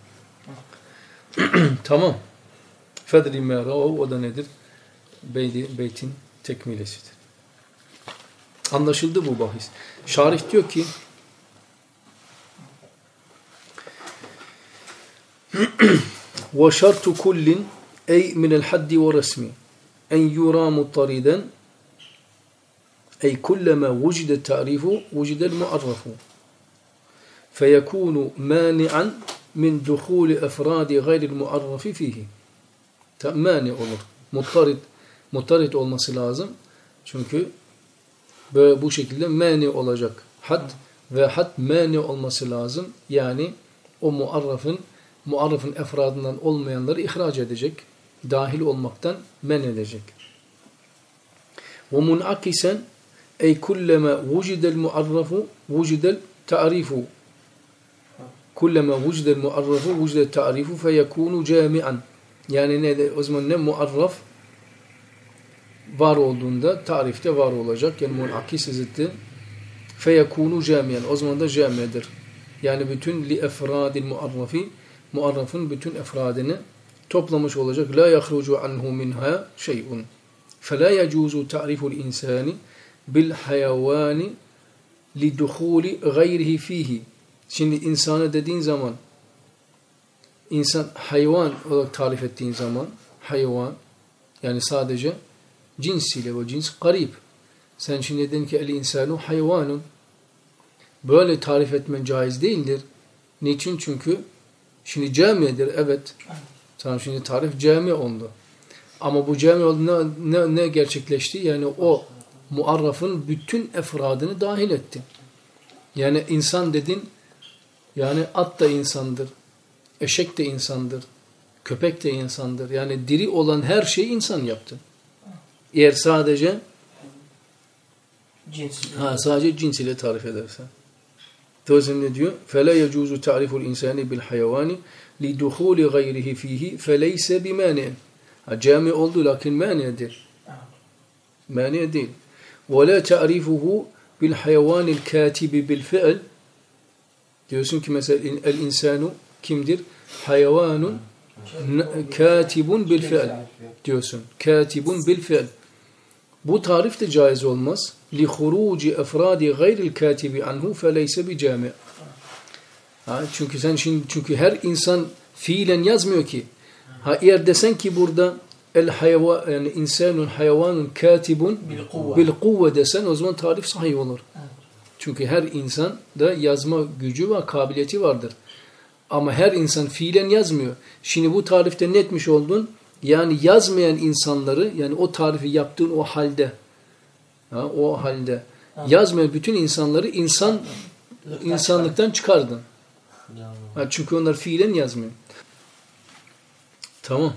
Tamam. Fedri mera o da nedir? Beyti, beytin tekmilesidir. Anlaşıldı bu bahis. Şarih diyor ki وَشَرْتُ كُلٍّ اَيْ مِنَ الْحَدِّ وَرَسْمِ اَنْ يُرَى مُطَّرِدًا اَيْ كُلَّمَا وُجِدَ التَّعْرِيفُ وُجِدَ الْمُعَرَّفُ فَيَكُونُ مَانِعًا مِنْ دُخُولِ اَفْرَادِ غَيْرِ الْمُعَرَّفِ فِيهِ. Mani olur. Muttarid, muttarid olması lazım. Çünkü böyle bu şekilde mani olacak had ve had mani olması lazım. Yani o muarrafın muarrafın efradından olmayanları ihraç edecek, dahil olmaktan men edecek. Ve munakisen ey kullama vucidel muarrafu vucidel ta'rifu. Kullama vucidel muarrafu vucidel ta'rifu feyekunu cami'an. Yani ne de o zaman ne muarraf var olduğunda tarifte var olacak. Yani munakis zıttı feyekunu cami'an. O zaman da cami'dir. Yani bütün li efradil muarrafi muarrafın bütün efradını toplamış olacak. La yahrucu anhu minha şey'un. Fela yecuzu ta'riful insani bil hayvani li dukhuli gayrihi fihi. Şimdi insanı dediğin zaman insan hayvan olarak tarif ettiğin zaman hayvan yani sadece cinsiyle ve cins garip. Sen şimdi dedin ki el insanu hayvanun. Böyle tarif etmen caiz değildir. Niçin? Çünkü şimdi camidir, evet. Tamam, şimdi tarif cami oldu. Ama bu cami oldu ne, ne, ne gerçekleşti? Yani o muarrafın bütün efradını dahil etti. Yani insan dedin, Yani at da insandır, eşek de insandır, köpek de insandır. Yani diri olan her şeyi insan yaptı. Eğer sadece Cins. ha, sadece cins ile tarif edersen. Dolayısıyla ne diyor? فَلَا يَجُوزُ تَعْرِفُ الْاِنْسَانِ بِالْحَيَوَانِ لِدُخُولِ غَيْرِهِ ف۪يهِ فَلَيْسَ بِمَانِعٍ. Cami oldu lakin mani'dir. Mani değil. وَلَا تَعْرِفُهُ بِالْحَيَوَانِ الْكَاتِبِ بِالْفِعْلِ. Diyorsun ki mesela el insanu kimdir? Hayvanun katibun bil fi'l diyorsun. Katibun bil fi'l. Bu tarif de caiz olmaz. Li huruci efradi gayril katibi anhu feleyse bi cami'. Çünkü sen şimdi çünkü her insan fiilen yazmıyor ki. Ha eğer desen ki burada el hayvan yani insanun hayvanun katibun bil kuvve desen o zaman tarif sahih olur. Çünkü her insan da yazma gücü ve kabiliyeti vardır. Ama her insan fiilen yazmıyor. Şimdi bu tarifte ne etmiş oldun? Yani yazmayan insanları yani o tarifi yaptığın o halde ha, o halde ha. yazmayan bütün insanları insan insanlıktan çıkardın. Ha, çünkü onlar fiilen yazmıyor. Tamam.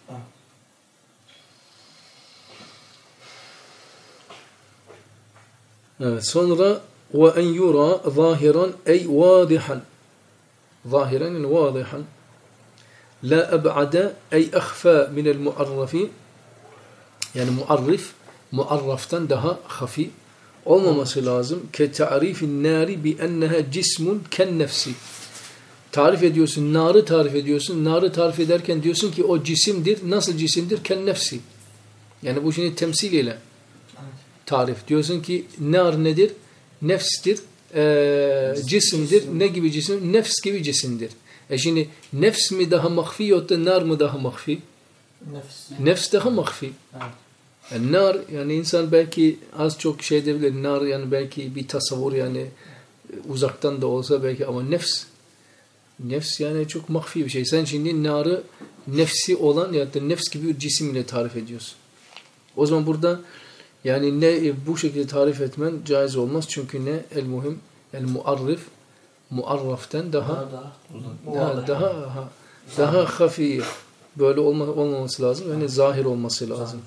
Evet, sonra وَاَنْ يُرَى ظَاهِرًا اَيْ وَاضِحًا ظاهرا واضحا لا أبعد أي أخفى من المعرف yani muarrif muarraftan daha hafi olmaması lazım. Ke ta'rifin nari bi enneha cismun ken nefsi. Tarif ediyorsun, narı tarif ediyorsun. Narı tarif ederken diyorsun ki o cisimdir. Nasıl cisimdir? Ken nefsi. Yani bu şimdi temsil ile tarif. Diyorsun ki nar nedir? Nefstir. E, cisimdir. Ne gibi cisim? Nefs gibi cisimdir. E şimdi nefs mi daha mahfi yoksa nar mı daha mahfi? Nefs. Nefs daha mahfi. Yani nar yani insan belki az çok şey edebilir. Nar yani belki bir tasavvur yani uzaktan da olsa belki ama nefs nefs yani çok mahfi bir şey. Sen şimdi narı nefsi olan ya da nefs gibi bir cisim ile tarif ediyorsun. O zaman burada yani ne bu şekilde tarif etmen caiz olmaz. Çünkü ne? El muhim, el muarrif, muarraften daha daha daha daha, daha hafi böyle olma, olmaması lazım. Yani zahir olması lazım.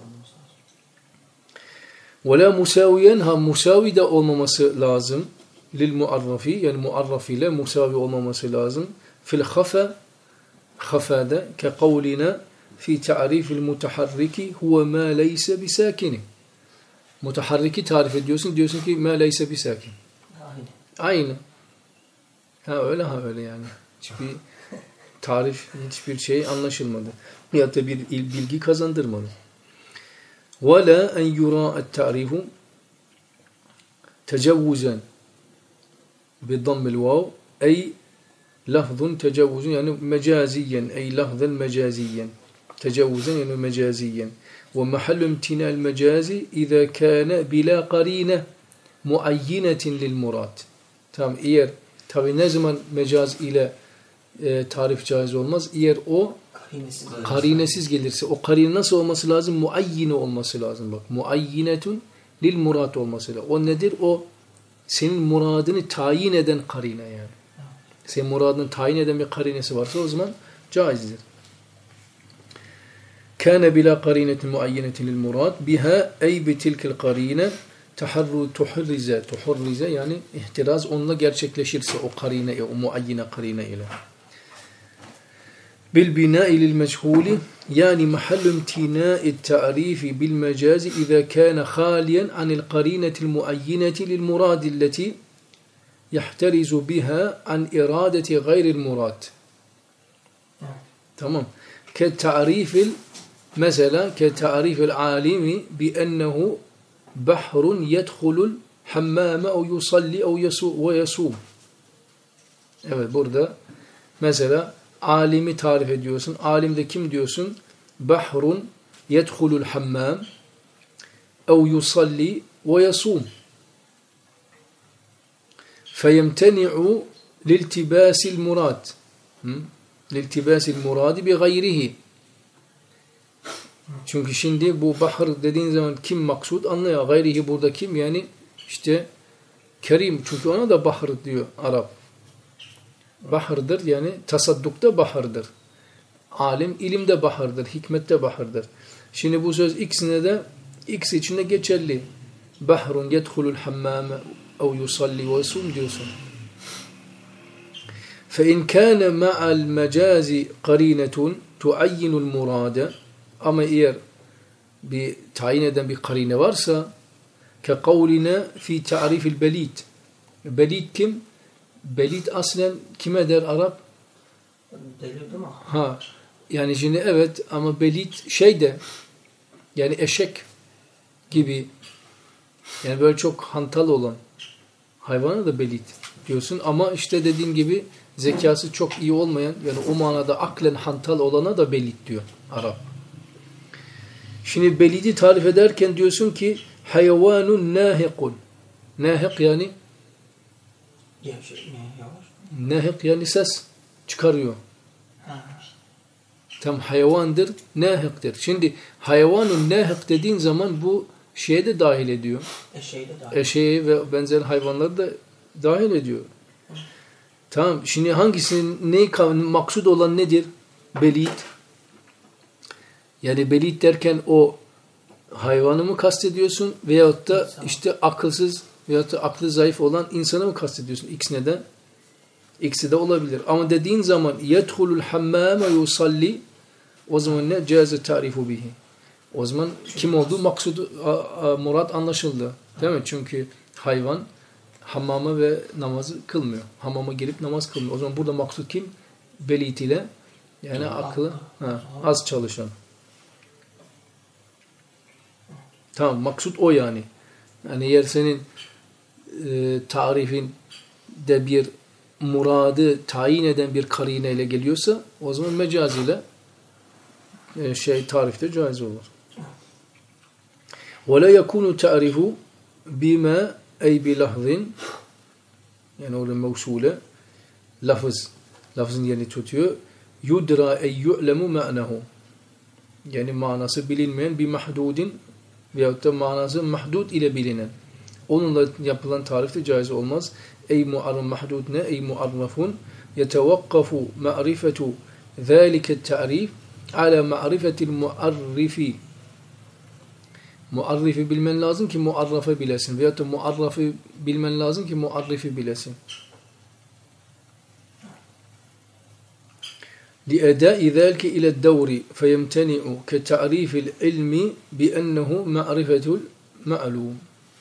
Ve la musaviyen ha musavi de olmaması lazım. Lil muarrafi yani muarraf ile musavi olmaması lazım. Fil hafa hafada ke kavlina fi ta'rifil mutaharriki huve ma leyse bisakini. Mutaharriki tarif ediyorsun. Diyorsun ki ma leyse bisakin. Aynı. Aynı. Ha öyle ha öyle yani. Hiçbir tarif, hiçbir şey anlaşılmadı. Ya da bir bilgi kazandırmadı. وَلَا اَنْ يُرَاءَ التَّعْرِفُ تَجَوُّزًا بِضَمِّ الْوَاوِ اَيْ لَفْظٌ تَجَوُّزٌ yani mecaziyen ey lafzen mecaziyen tecavvuzen yani mecaziyen ومحل امتناء المجاز إذا كان بلا قرينة معينة للمراد. Tamam eğer tabi ne zaman mecaz ile e, tarif caiz olmaz? Eğer o karinesiz, karinesiz gelirse o karine nasıl olması lazım? Muayyine olması lazım. Bak muayyinetun lil murad olması lazım. O nedir? O senin muradını tayin eden karine yani. Senin muradını tayin eden bir karinesi varsa o zaman caizdir. كان بلا قرينة معينة للمراد بها أي بتلك القرينة تحرز تحرز تحرز yani ihtiraz onunla gerçekleşirse o karine o muayyine karine ile بالبناء للمجهول يعني محل امتناء التعريف بالمجاز إذا كان خاليا عن القرينة المعينة للمراد التي يحترز بها عن إرادة غير المراد. تمام. كالتعريف مثلا كتعريف العالم بأنه بحر يدخل الحمام أو يصلي أو ويصوم. Evet burada mesela alimi tarif ediyorsun. Alimde kim diyorsun? Bahrun yedhulul hammam ev yusalli ve yasum. Feyemteni'u liltibasil murad. Liltibasil muradi bi gayrihi. Çünkü şimdi bu bahr dediğin zaman kim maksud anlıyor. Gayrihi burada kim? Yani işte Kerim. Çünkü ona da bahr diyor Arap. Bahardır yani tasaddukta bahardır. Alim ilimde bahardır, hikmette bahardır. Şimdi bu söz ikisine de ikisi içinde geçerli. Bahrun yedhulul hammame ev yusalli ve yusum diyorsun. فَاِنْ كَانَ مَعَ الْمَجَازِ قَرِينَةٌ تُعَيِّنُ الْمُرَادَ Ama eğer bir tayin eden bir karine varsa كَقَوْلِنَا فِي تَعْرِفِ الْبَلِيدِ Belid kim? Belid aslen kime der Arap? Deli değil mi? Ha, yani şimdi evet ama belid şey de yani eşek gibi yani böyle çok hantal olan hayvana da belid diyorsun ama işte dediğin gibi zekası çok iyi olmayan yani o manada aklen hantal olana da belid diyor Arap. Şimdi belidi tarif ederken diyorsun ki hayvanun nahikun. Nahik yani Gevşek mi? Yavaş. nahik yani ses çıkarıyor. Ha. Tam hayvandır, nahiktir. Şimdi hayvanun nahik dediğin zaman bu şeye de dahil ediyor. Eşeği de dahil. Eşeği ve benzer hayvanları da dahil ediyor. Tamam. Şimdi hangisinin neyi maksud olan nedir? Belid. Yani belid derken o hayvanı mı kastediyorsun veyahut da İnsan. işte akılsız veyahut da aklı zayıf olan insanı mı kastediyorsun? İkisine de İkisi de olabilir. Ama dediğin zaman yedhulul hammame yusalli o zaman ne? Caize tarifu bihi. O zaman kim olduğu maksudu murad anlaşıldı. Değil mi? Çünkü hayvan hammama ve namazı kılmıyor. Hamama girip namaz kılmıyor. O zaman burada maksud kim? Belit ile yani aklı ha, az çalışan. Tamam. Maksud o yani. Yani eğer senin e, tarifin de bir muradı tayin eden bir karineyle geliyorsa o zaman mecaz ile e, şey tarifte caiz olur. وَلَا يَكُونُ تَعْرِفُ بِمَا اَيْ بِلَحْظٍ yani orada mevsule lafız lafızın yerini tutuyor. يُدْرَى اَيْ يُعْلَمُ مَعْنَهُ yani manası bilinmeyen bir mahdudin veyahut da manası mahdud ile bilinen. Onunla yapılan tarifte caiz olmaz. Ey muarraf mahdud ne? Ey muarrafun yetevakkafu ma'rifetu zâlike ta'rif ala ma'rifetil muarrifi. Muarrifi bilmen lazım ki muarrafe bilesin. Veyahut da muarrafi bilmen lazım ki muarrifi bilesin. لِأَدَاءِ ذَلْكِ إِلَى الدَّوْرِ فَيَمْتَنِعُ كَتَعْرِيفِ الْعِلْمِ بِأَنَّهُ مَعْرِفَةُ الْمَعْلُومِ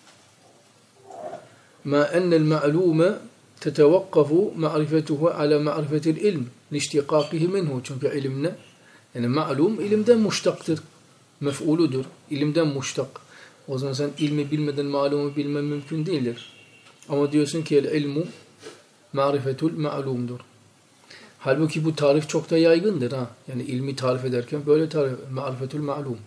ما أن المعلوم تتوقف معرفته على معرفة العلم لاشتقاقه منه çünkü ilimne yani ma'lum ilimden muştaktır mef'uludur ilimden muştak o zaman sen ilmi bilmeden ma'lumu bilmen mümkün değildir ama diyorsun ki el ilmu ma'rifetul ma'lumdur halbuki bu tarif çok da yaygındır ha yani ilmi tarif ederken böyle tarif ma'rifetul ma'lum.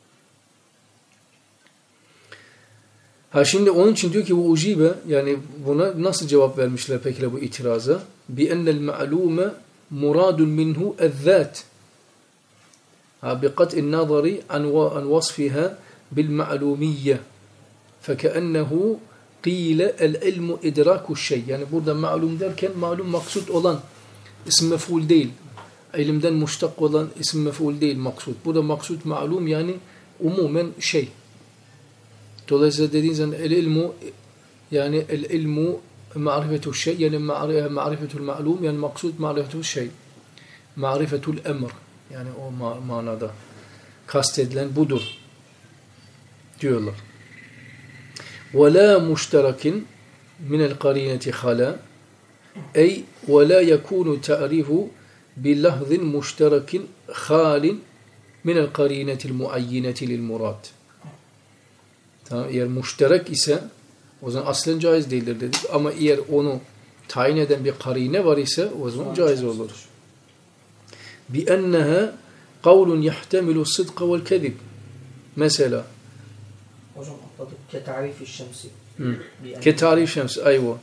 Ha şimdi onun için diyor ki bu ucibe yani buna nasıl cevap vermişler peki bu itiraza? Bi ennel ma'lume muradun minhu ezzat. Ha bi qat'in nazari an vasfiha bil ma'lumiyye. Fekeennehu qile el ilmu idraku şey. Yani burada ma'lum derken ma'lum maksud olan isim mef'ul değil. İlimden muştak olan isim mef'ul değil maksud. Burada maksud ma'lum yani umumen şey. Dolayısıyla dediğin zaman el ilmu yani el ilmu ma'rifetul şey yani ma'rifetul ma'lum yani maksud ma'rifetul şey. Ma'rifetul emr yani o ma manada kastedilen budur diyorlar. Ve la muşterakin minel qarineti hala ey ve la yekunu ta'rifu bi lahzin muşterakin halin minel qarinetil muayyineti lil murad. Tamam, eğer müşterek ise o zaman aslen caiz değildir dedik. Ama eğer onu tayin eden bir karine var ise o zaman caiz olur. بِأَنَّهَا قَوْلٌ يَحْتَمِلُ الصِّدْقَ وَالْكَذِبِ Mesela Hocam atladık. Ketarifi şemsi. Ketarif şems. Ayva.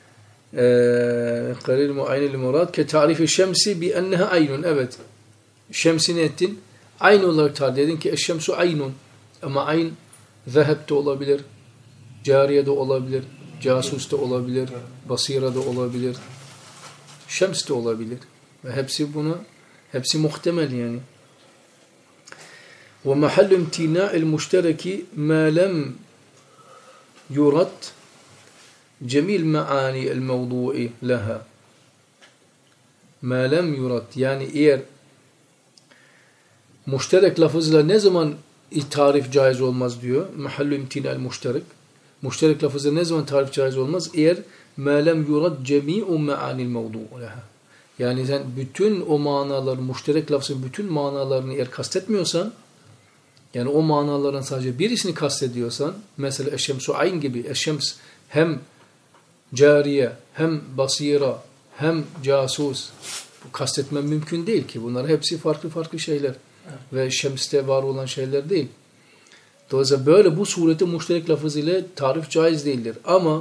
Qaril muayyinil murad. Ketarifi şemsi bi enneha aynun. Evet. Şemsi ne ettin? Ayn olarak tarif edin ki eşşemsu aynun. Ama ayn zeheb de olabilir. Cariye de olabilir. Casus da olabilir. Basira da olabilir. şems de olabilir. Ve hepsi buna, hepsi muhtemel yani. Ve mahallu imtina'il müştereki ma lem yurat cemil maani el mevdu'i laha. Ma lem yurat, yani eğer müşterek lafızla ne zaman tarif caiz olmaz diyor. Mahallu imtina'il müşterek. Müşterek lafızla ne zaman tarif caiz olmaz? Eğer ma lem yurat cemi'u maanil mevdu'u laha. Yani sen bütün o manalar, müşterek lafzın bütün manalarını eğer kastetmiyorsan, yani o manaların sadece birisini kastediyorsan, mesela eşşemsu ayn gibi, eşşems hem cariye, hem basira, hem casus, bu kastetmen mümkün değil ki. Bunlar hepsi farklı farklı şeyler. Evet. Ve şemste var olan şeyler değil. Dolayısıyla böyle bu surette müşterek lafız ile tarif caiz değildir. Ama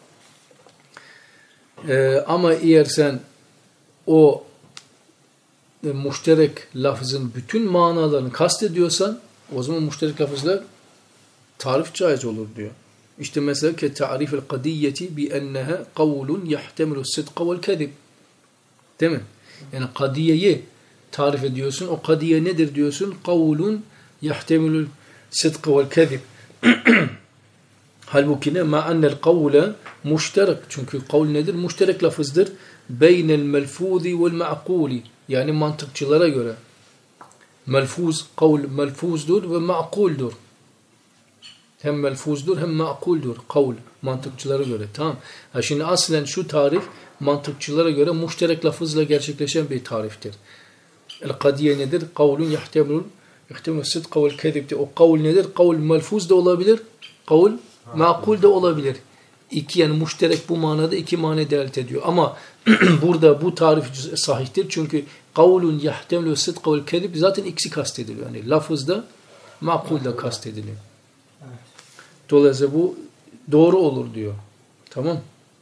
e, ama eğer sen o e, müşterek lafzın bütün manalarını kastediyorsan, o zaman müşterek lafızla tarif caiz olur diyor. İşte mesela ki ta'rif el-kadiyeti bi enneha kavlun yahtemilu sidqa vel kezib. Değil mi? Yani kadiyeyi tarif ediyorsun. O kadiye nedir diyorsun? Kavlun yahtemilu sidqa vel kezib. Halbuki ne? Ma ennel kavle müşterek. Çünkü kavl nedir? Müşterek lafızdır. Beynel melfuzi vel ma'kuli. Yani mantıkçılara göre. Melfuz, kavl melfuzdur ve ma'kuldur. Hem melfuzdur hem ma'kuldur. Kavl mantıkçılara göre. Tamam. Ha şimdi aslen şu tarif mantıkçılara göre müşterek lafızla gerçekleşen bir tariftir. El-kadiye nedir? Kavlun yahtemul yahtemul sidqa vel kezib'ti. O kavl nedir? Kavl melfuz da olabilir. Kavl ma'kul da olabilir. İki yani müşterek bu manada iki mane delalet ediyor. Ama burada bu tarif sahihtir. Çünkü kavlun yahtemul sidqa vel kezib zaten ikisi kastediliyor. Yani lafızda ma'kul da kastediliyor. Dolayısıyla bu doğru olur diyor. Tamam.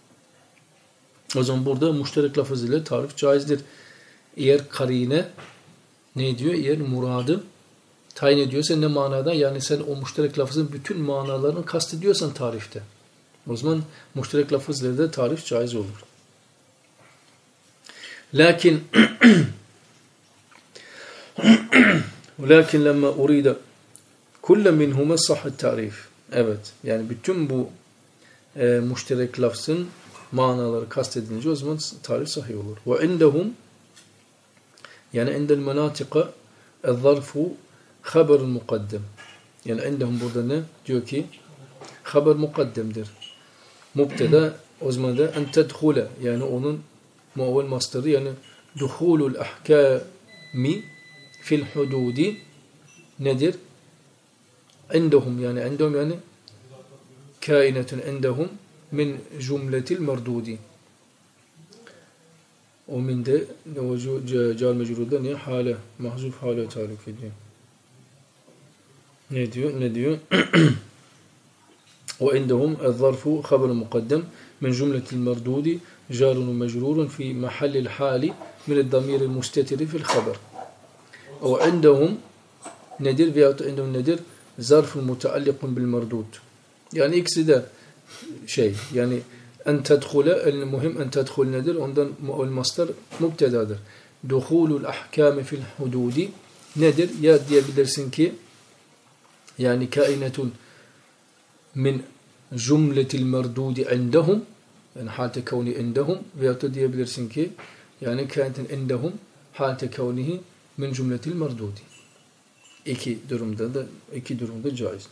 O zaman burada müşterek lafız ile tarif caizdir. Eğer karine ne diyor? Eğer muradı tayin ediyorsa ne manada? Yani sen o müşterek lafızın bütün manalarını kastediyorsan tarifte. O zaman müşterek lafızla da tarif caiz olur. Lakin lakin lemma urida kulle minhuma sahhat tarif. Evet. Yani bütün bu e, müşterek lafzın manaları kastedilince o zaman tarif sahih olur. Ve indehum yani indel menatika el-zarfu haberun mukaddem. Yani indehum burada ne? Diyor ki haber mukaddemdir. Mubteda o zaman da en tedhule yani onun muavvel mastarı yani duhulul ahkami fil hududi nedir? عندهم يعني عندهم يعني كائنة عندهم من جملة المردود ومن ده جار مجرود ده حالة محذوف حالة تعرف دي نديو نديو وعندهم الظرف خبر مقدم من جملة المردود جار ومجرور في محل الحال من الضمير المستتر في الخبر وعندهم ندير veyahut عندهم ندير zarfun muteallikun bil merdud. Yani ikisi de şey yani en tedhule el muhim en tedhul nedir? Ondan el mastar mubtedadır. Duhulul ahkami fil hududi nedir? Ya diyebilirsin ki yani kainetun min cümletil merdudi indahum yani halte kavni indahum veya da diyebilirsin ki yani kainetun indahum halte kavnihi min cümletil merdudi. İki durumda da iki durumda caizdir.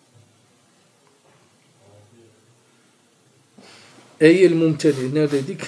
Eyyel mumtedi neredeydik?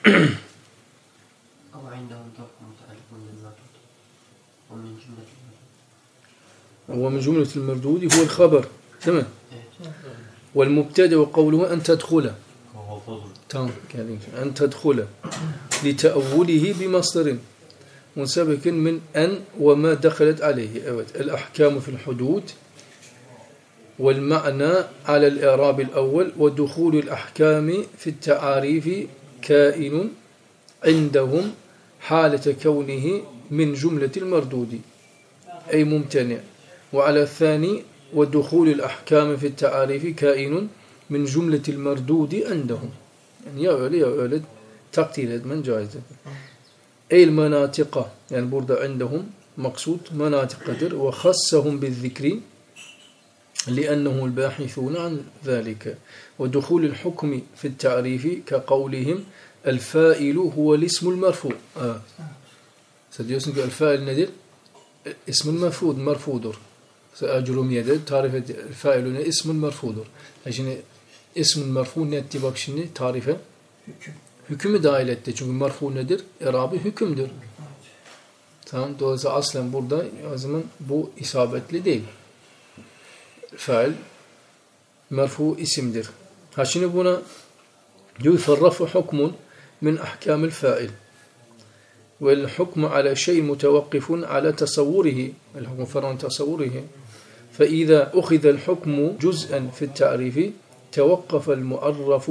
ومن جملة المردود هو الخبر تمام والمبتدأ وقوله أن تدخل تمام أن تدخل لتأوله بمصدر منسبك من أن وما دخلت عليه evet. الأحكام في الحدود والمعنى على الإعراب الأول ودخول الأحكام في التعاريف كائن عندهم حالة كونه من جملة المردود أي ممتنع وعلى الثاني ودخول الأحكام في التعاريف كائن من جملة المردود عندهم yani ya öyle ya öyle takdir etmen caizdir. Eyl menatika, yani burada indahum maksud menatikadır ve khassahum bil zikri لأنه الباحثون عن ذلك ودخول الحكم في التعريف كقولهم الفائل هو الاسم المرفوع. Evet. Sen diyorsun ki el-fail nedir? İsmül merfud, merfudur. Ecrumiye'de tarif edilir. El-failune ismül merfudur. E şimdi ismül merfu ne etti bak şimdi tarife? Hüküm. Hükümü dahil etti. Çünkü merfu nedir? Erabi hükümdür. Evet. Tamam. Dolayısıyla aslen burada o zaman bu isabetli değil. Fail merfu isimdir. Ha şimdi buna diyor ferrafu hukmun min ahkamil fail. والحكم على شيء متوقف على تصوره الحكم فرع عن تصوره فإذا أخذ الحكم جزءا في التعريف توقف المؤرف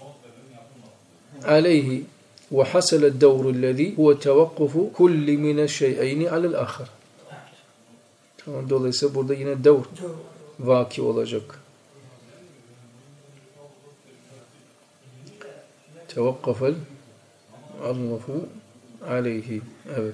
عليه وحصل الدور الذي هو توقف كل من الشيئين على الآخر. Dolayısıyla burada yine devr vaki olacak. Tevakkafel arrafu aleyhi. Evet.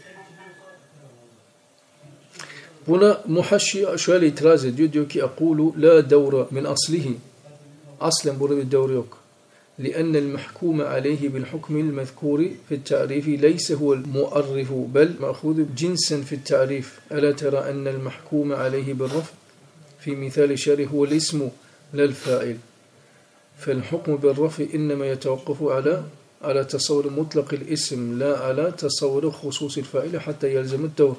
Buna muhaşşi şöyle itiraz ediyor. Diyor ki ekulu la devra min aslihi. Aslen burada bir devr yok. لأن المحكوم عليه بالحكم المذكور في التعريف ليس هو المؤرف بل مأخوذ جنسا في التعريف. ألا ترى أن المحكوم عليه بالرفع في مثال الشارع هو الاسم لا الفاعل. فالحكم بالرفع إنما يتوقف على على تصور مطلق الاسم لا على تصور خصوص الفاعل حتى يلزم الدور.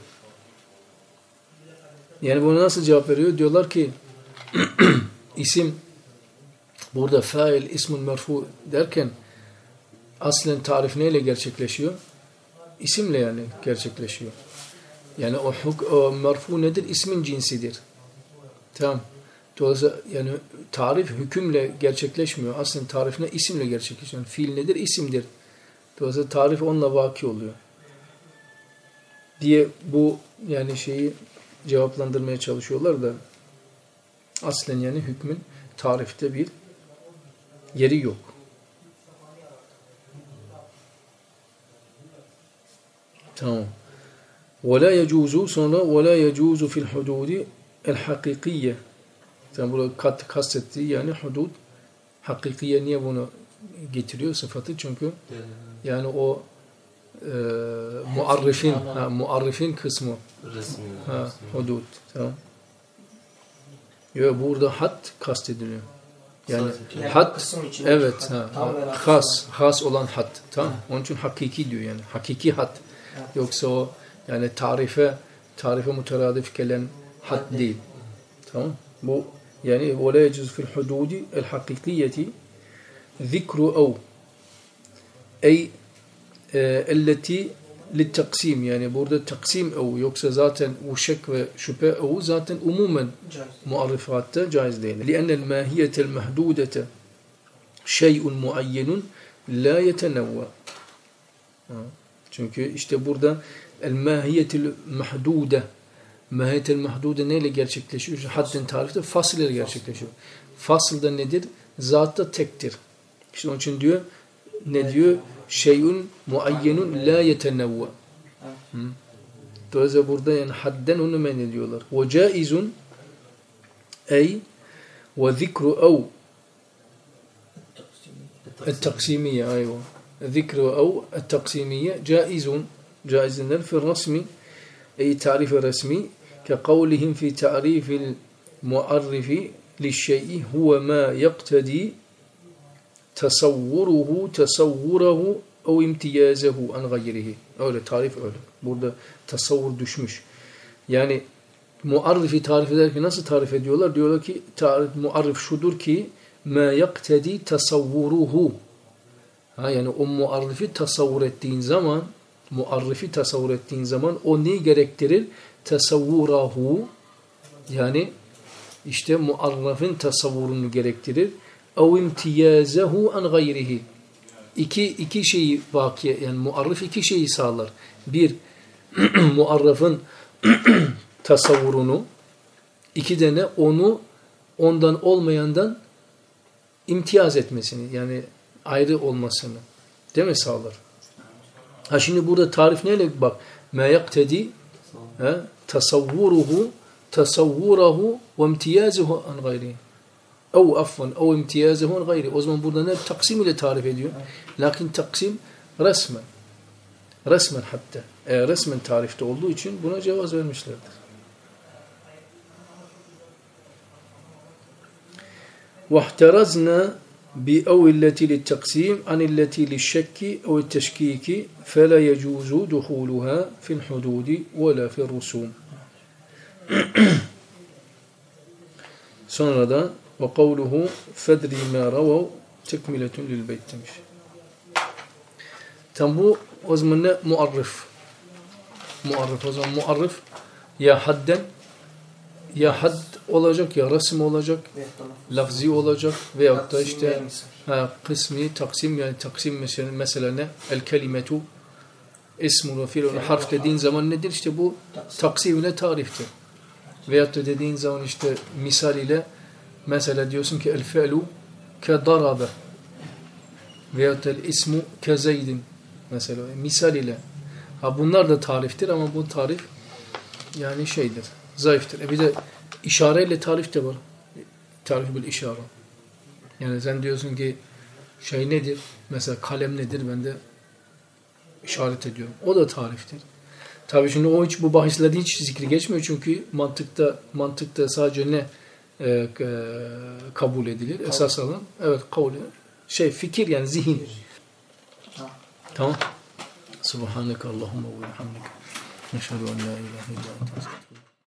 Yani buna nasıl cevap veriyor? Diyorlar ki isim burada fail, ismun merfu derken aslen tarif neyle gerçekleşiyor? İsimle yani gerçekleşiyor. Yani o, o merfu nedir? İsmin cinsidir. Tamam. Dolayısıyla yani tarif hükümle gerçekleşmiyor. Aslında tarif ne? İsimle gerçekleşiyor. Yani fiil nedir? İsimdir. Dolayısıyla tarif onunla vaki oluyor. Diye bu yani şeyi cevaplandırmaya çalışıyorlar da aslen yani hükmün tarifte bir yeri yok. Tamam. وَلَا يَجُوزُ sonra وَلَا يَجُوزُ فِي الْحُدُودِ الْحَقِيقِيَّةِ. Yani burada kat, kastettiği yani hudud hakikiye niye bunu getiriyor sıfatı? Çünkü yani o e, muarrifin ha, muarrifin kısmı Resmi. ha, hudud. Tamam. Yo, burada had kastediliyor. Yani Yani had evet had, ha, has has olan had. Tamam. Onun için hakiki diyor yani. Hakiki had. Evet. Yoksa o yani tarife tarife müteradif gelen had değil. Tamam. Bu yani ولا يجوز في الحدود الحقيقية ذكر أو أي التي للتقسيم yani burada taksim أو yoksa zaten bu şek ve şüphe أو zaten umumen muarrifatta caiz değil. لأن الماهية المحدودة شيء معين لا يتنوع. Çünkü işte burada el-mahiyetul mahdude mahiyetul mahdude neyle gerçekleşiyor? Haddin tarifte fasıl ile gerçekleşiyor. Fasıl da nedir? Zatta tektir. İşte onun için diyor ne diyor? Şeyun muayyenun la yetenevva. Dolayısıyla burada yani hadden onu men ediyorlar. Ve caizun ey ve zikru ev el-taksimiye ayva. ذكر أو التقسيمية جائز جائز في الرسم أي تعريف رسمي كقولهم في تعريف المعرف للشيء هو ما يقتدي تصوره تصوره أو امتيازه عن غيره. Öyle tarif öyle. Burada tasavvur düşmüş. Yani muarrifi tarif ederken nasıl tarif ediyorlar? Diyorlar ki tarif, muarrif şudur ki ma yaktedi tasavvuruhu. Ha, yani o muarrifi tasavvur ettiğin zaman muarrifi tasavvur ettiğin zaman o neyi gerektirir? Tasavvurahu yani işte muarrifin tasavvurunu gerektirir. Ev imtiyazehu an gayrihi. İki, iki şeyi vaki yani muarrif iki şeyi sağlar. Bir muarrifin tasavvurunu, iki de ne? Onu ondan olmayandan imtiyaz etmesini yani ayrı olmasını. Değil mi? Sağlar. Ha şimdi burada tarif neyle? Bak. مَا يَقْتَدِي تَصَوُّرُهُ تَصَوُّرَهُ وَامْتِيَازُهُ عَنْ غَيْرِهِ اَوْ اَفْوًا اَوْ اِمْتِيَازُهُ عَنْ غَيْرِهِ. O zaman burada ne? Taksim ile tarif ediyor. Lakin taksim resmen. Resmen hatta. Eğer resmen tarifte olduğu için buna cevaz vermişlerdir. وَاحْتَرَزْنَا بِأَوْ الَّتِي لِلتَّقْسِيمِ عَنِ الَّتِي لِلشَّكِّ أَوْ التَّشْكِيكِ فَلَا يَجُوزُ دُخُولُهَا فِي الْحُدُودِ وَلَا فِي الرُّسُومِ. Sonra da وَقَوْلُهُ فَدْرِ مَا رَوَوْ تَكْمِلَةٌ لِلْبَيْتِ demiş. Tam bu o zaman ne? Muarrif. Muarrif. O zaman muarrif ya hadden ya had olacak ya resim olacak, lafzi olacak veyahut da işte ha, kısmi, taksim yani taksim mesela, mesela ne? El kelimetu ismu ve fiilun harf dediğin zaman nedir? İşte bu taksimine tariftir. Veyahut da dediğin zaman işte misal ile mesela diyorsun ki el fe'lu ke darabe veyahut da el ismu ke zeydin mesela misal ile. Ha bunlar da tariftir ama bu tarif yani şeydir, zayıftır. E bir de işareyle tarif de var. Tarif bil işare. Yani sen diyorsun ki şey nedir? Mesela kalem nedir? Ben de işaret ediyorum. O da tariftir. Tabii şimdi o hiç bu bahislerde hiç zikri geçmiyor çünkü mantıkta mantıkta sadece ne e, e, kabul edilir? Kabul. Esas alan evet kabul şey fikir yani zihin. Ha. Tamam. Subhaneke Allahumma ve bihamdike. Neşhedü en la ilahe illa ente.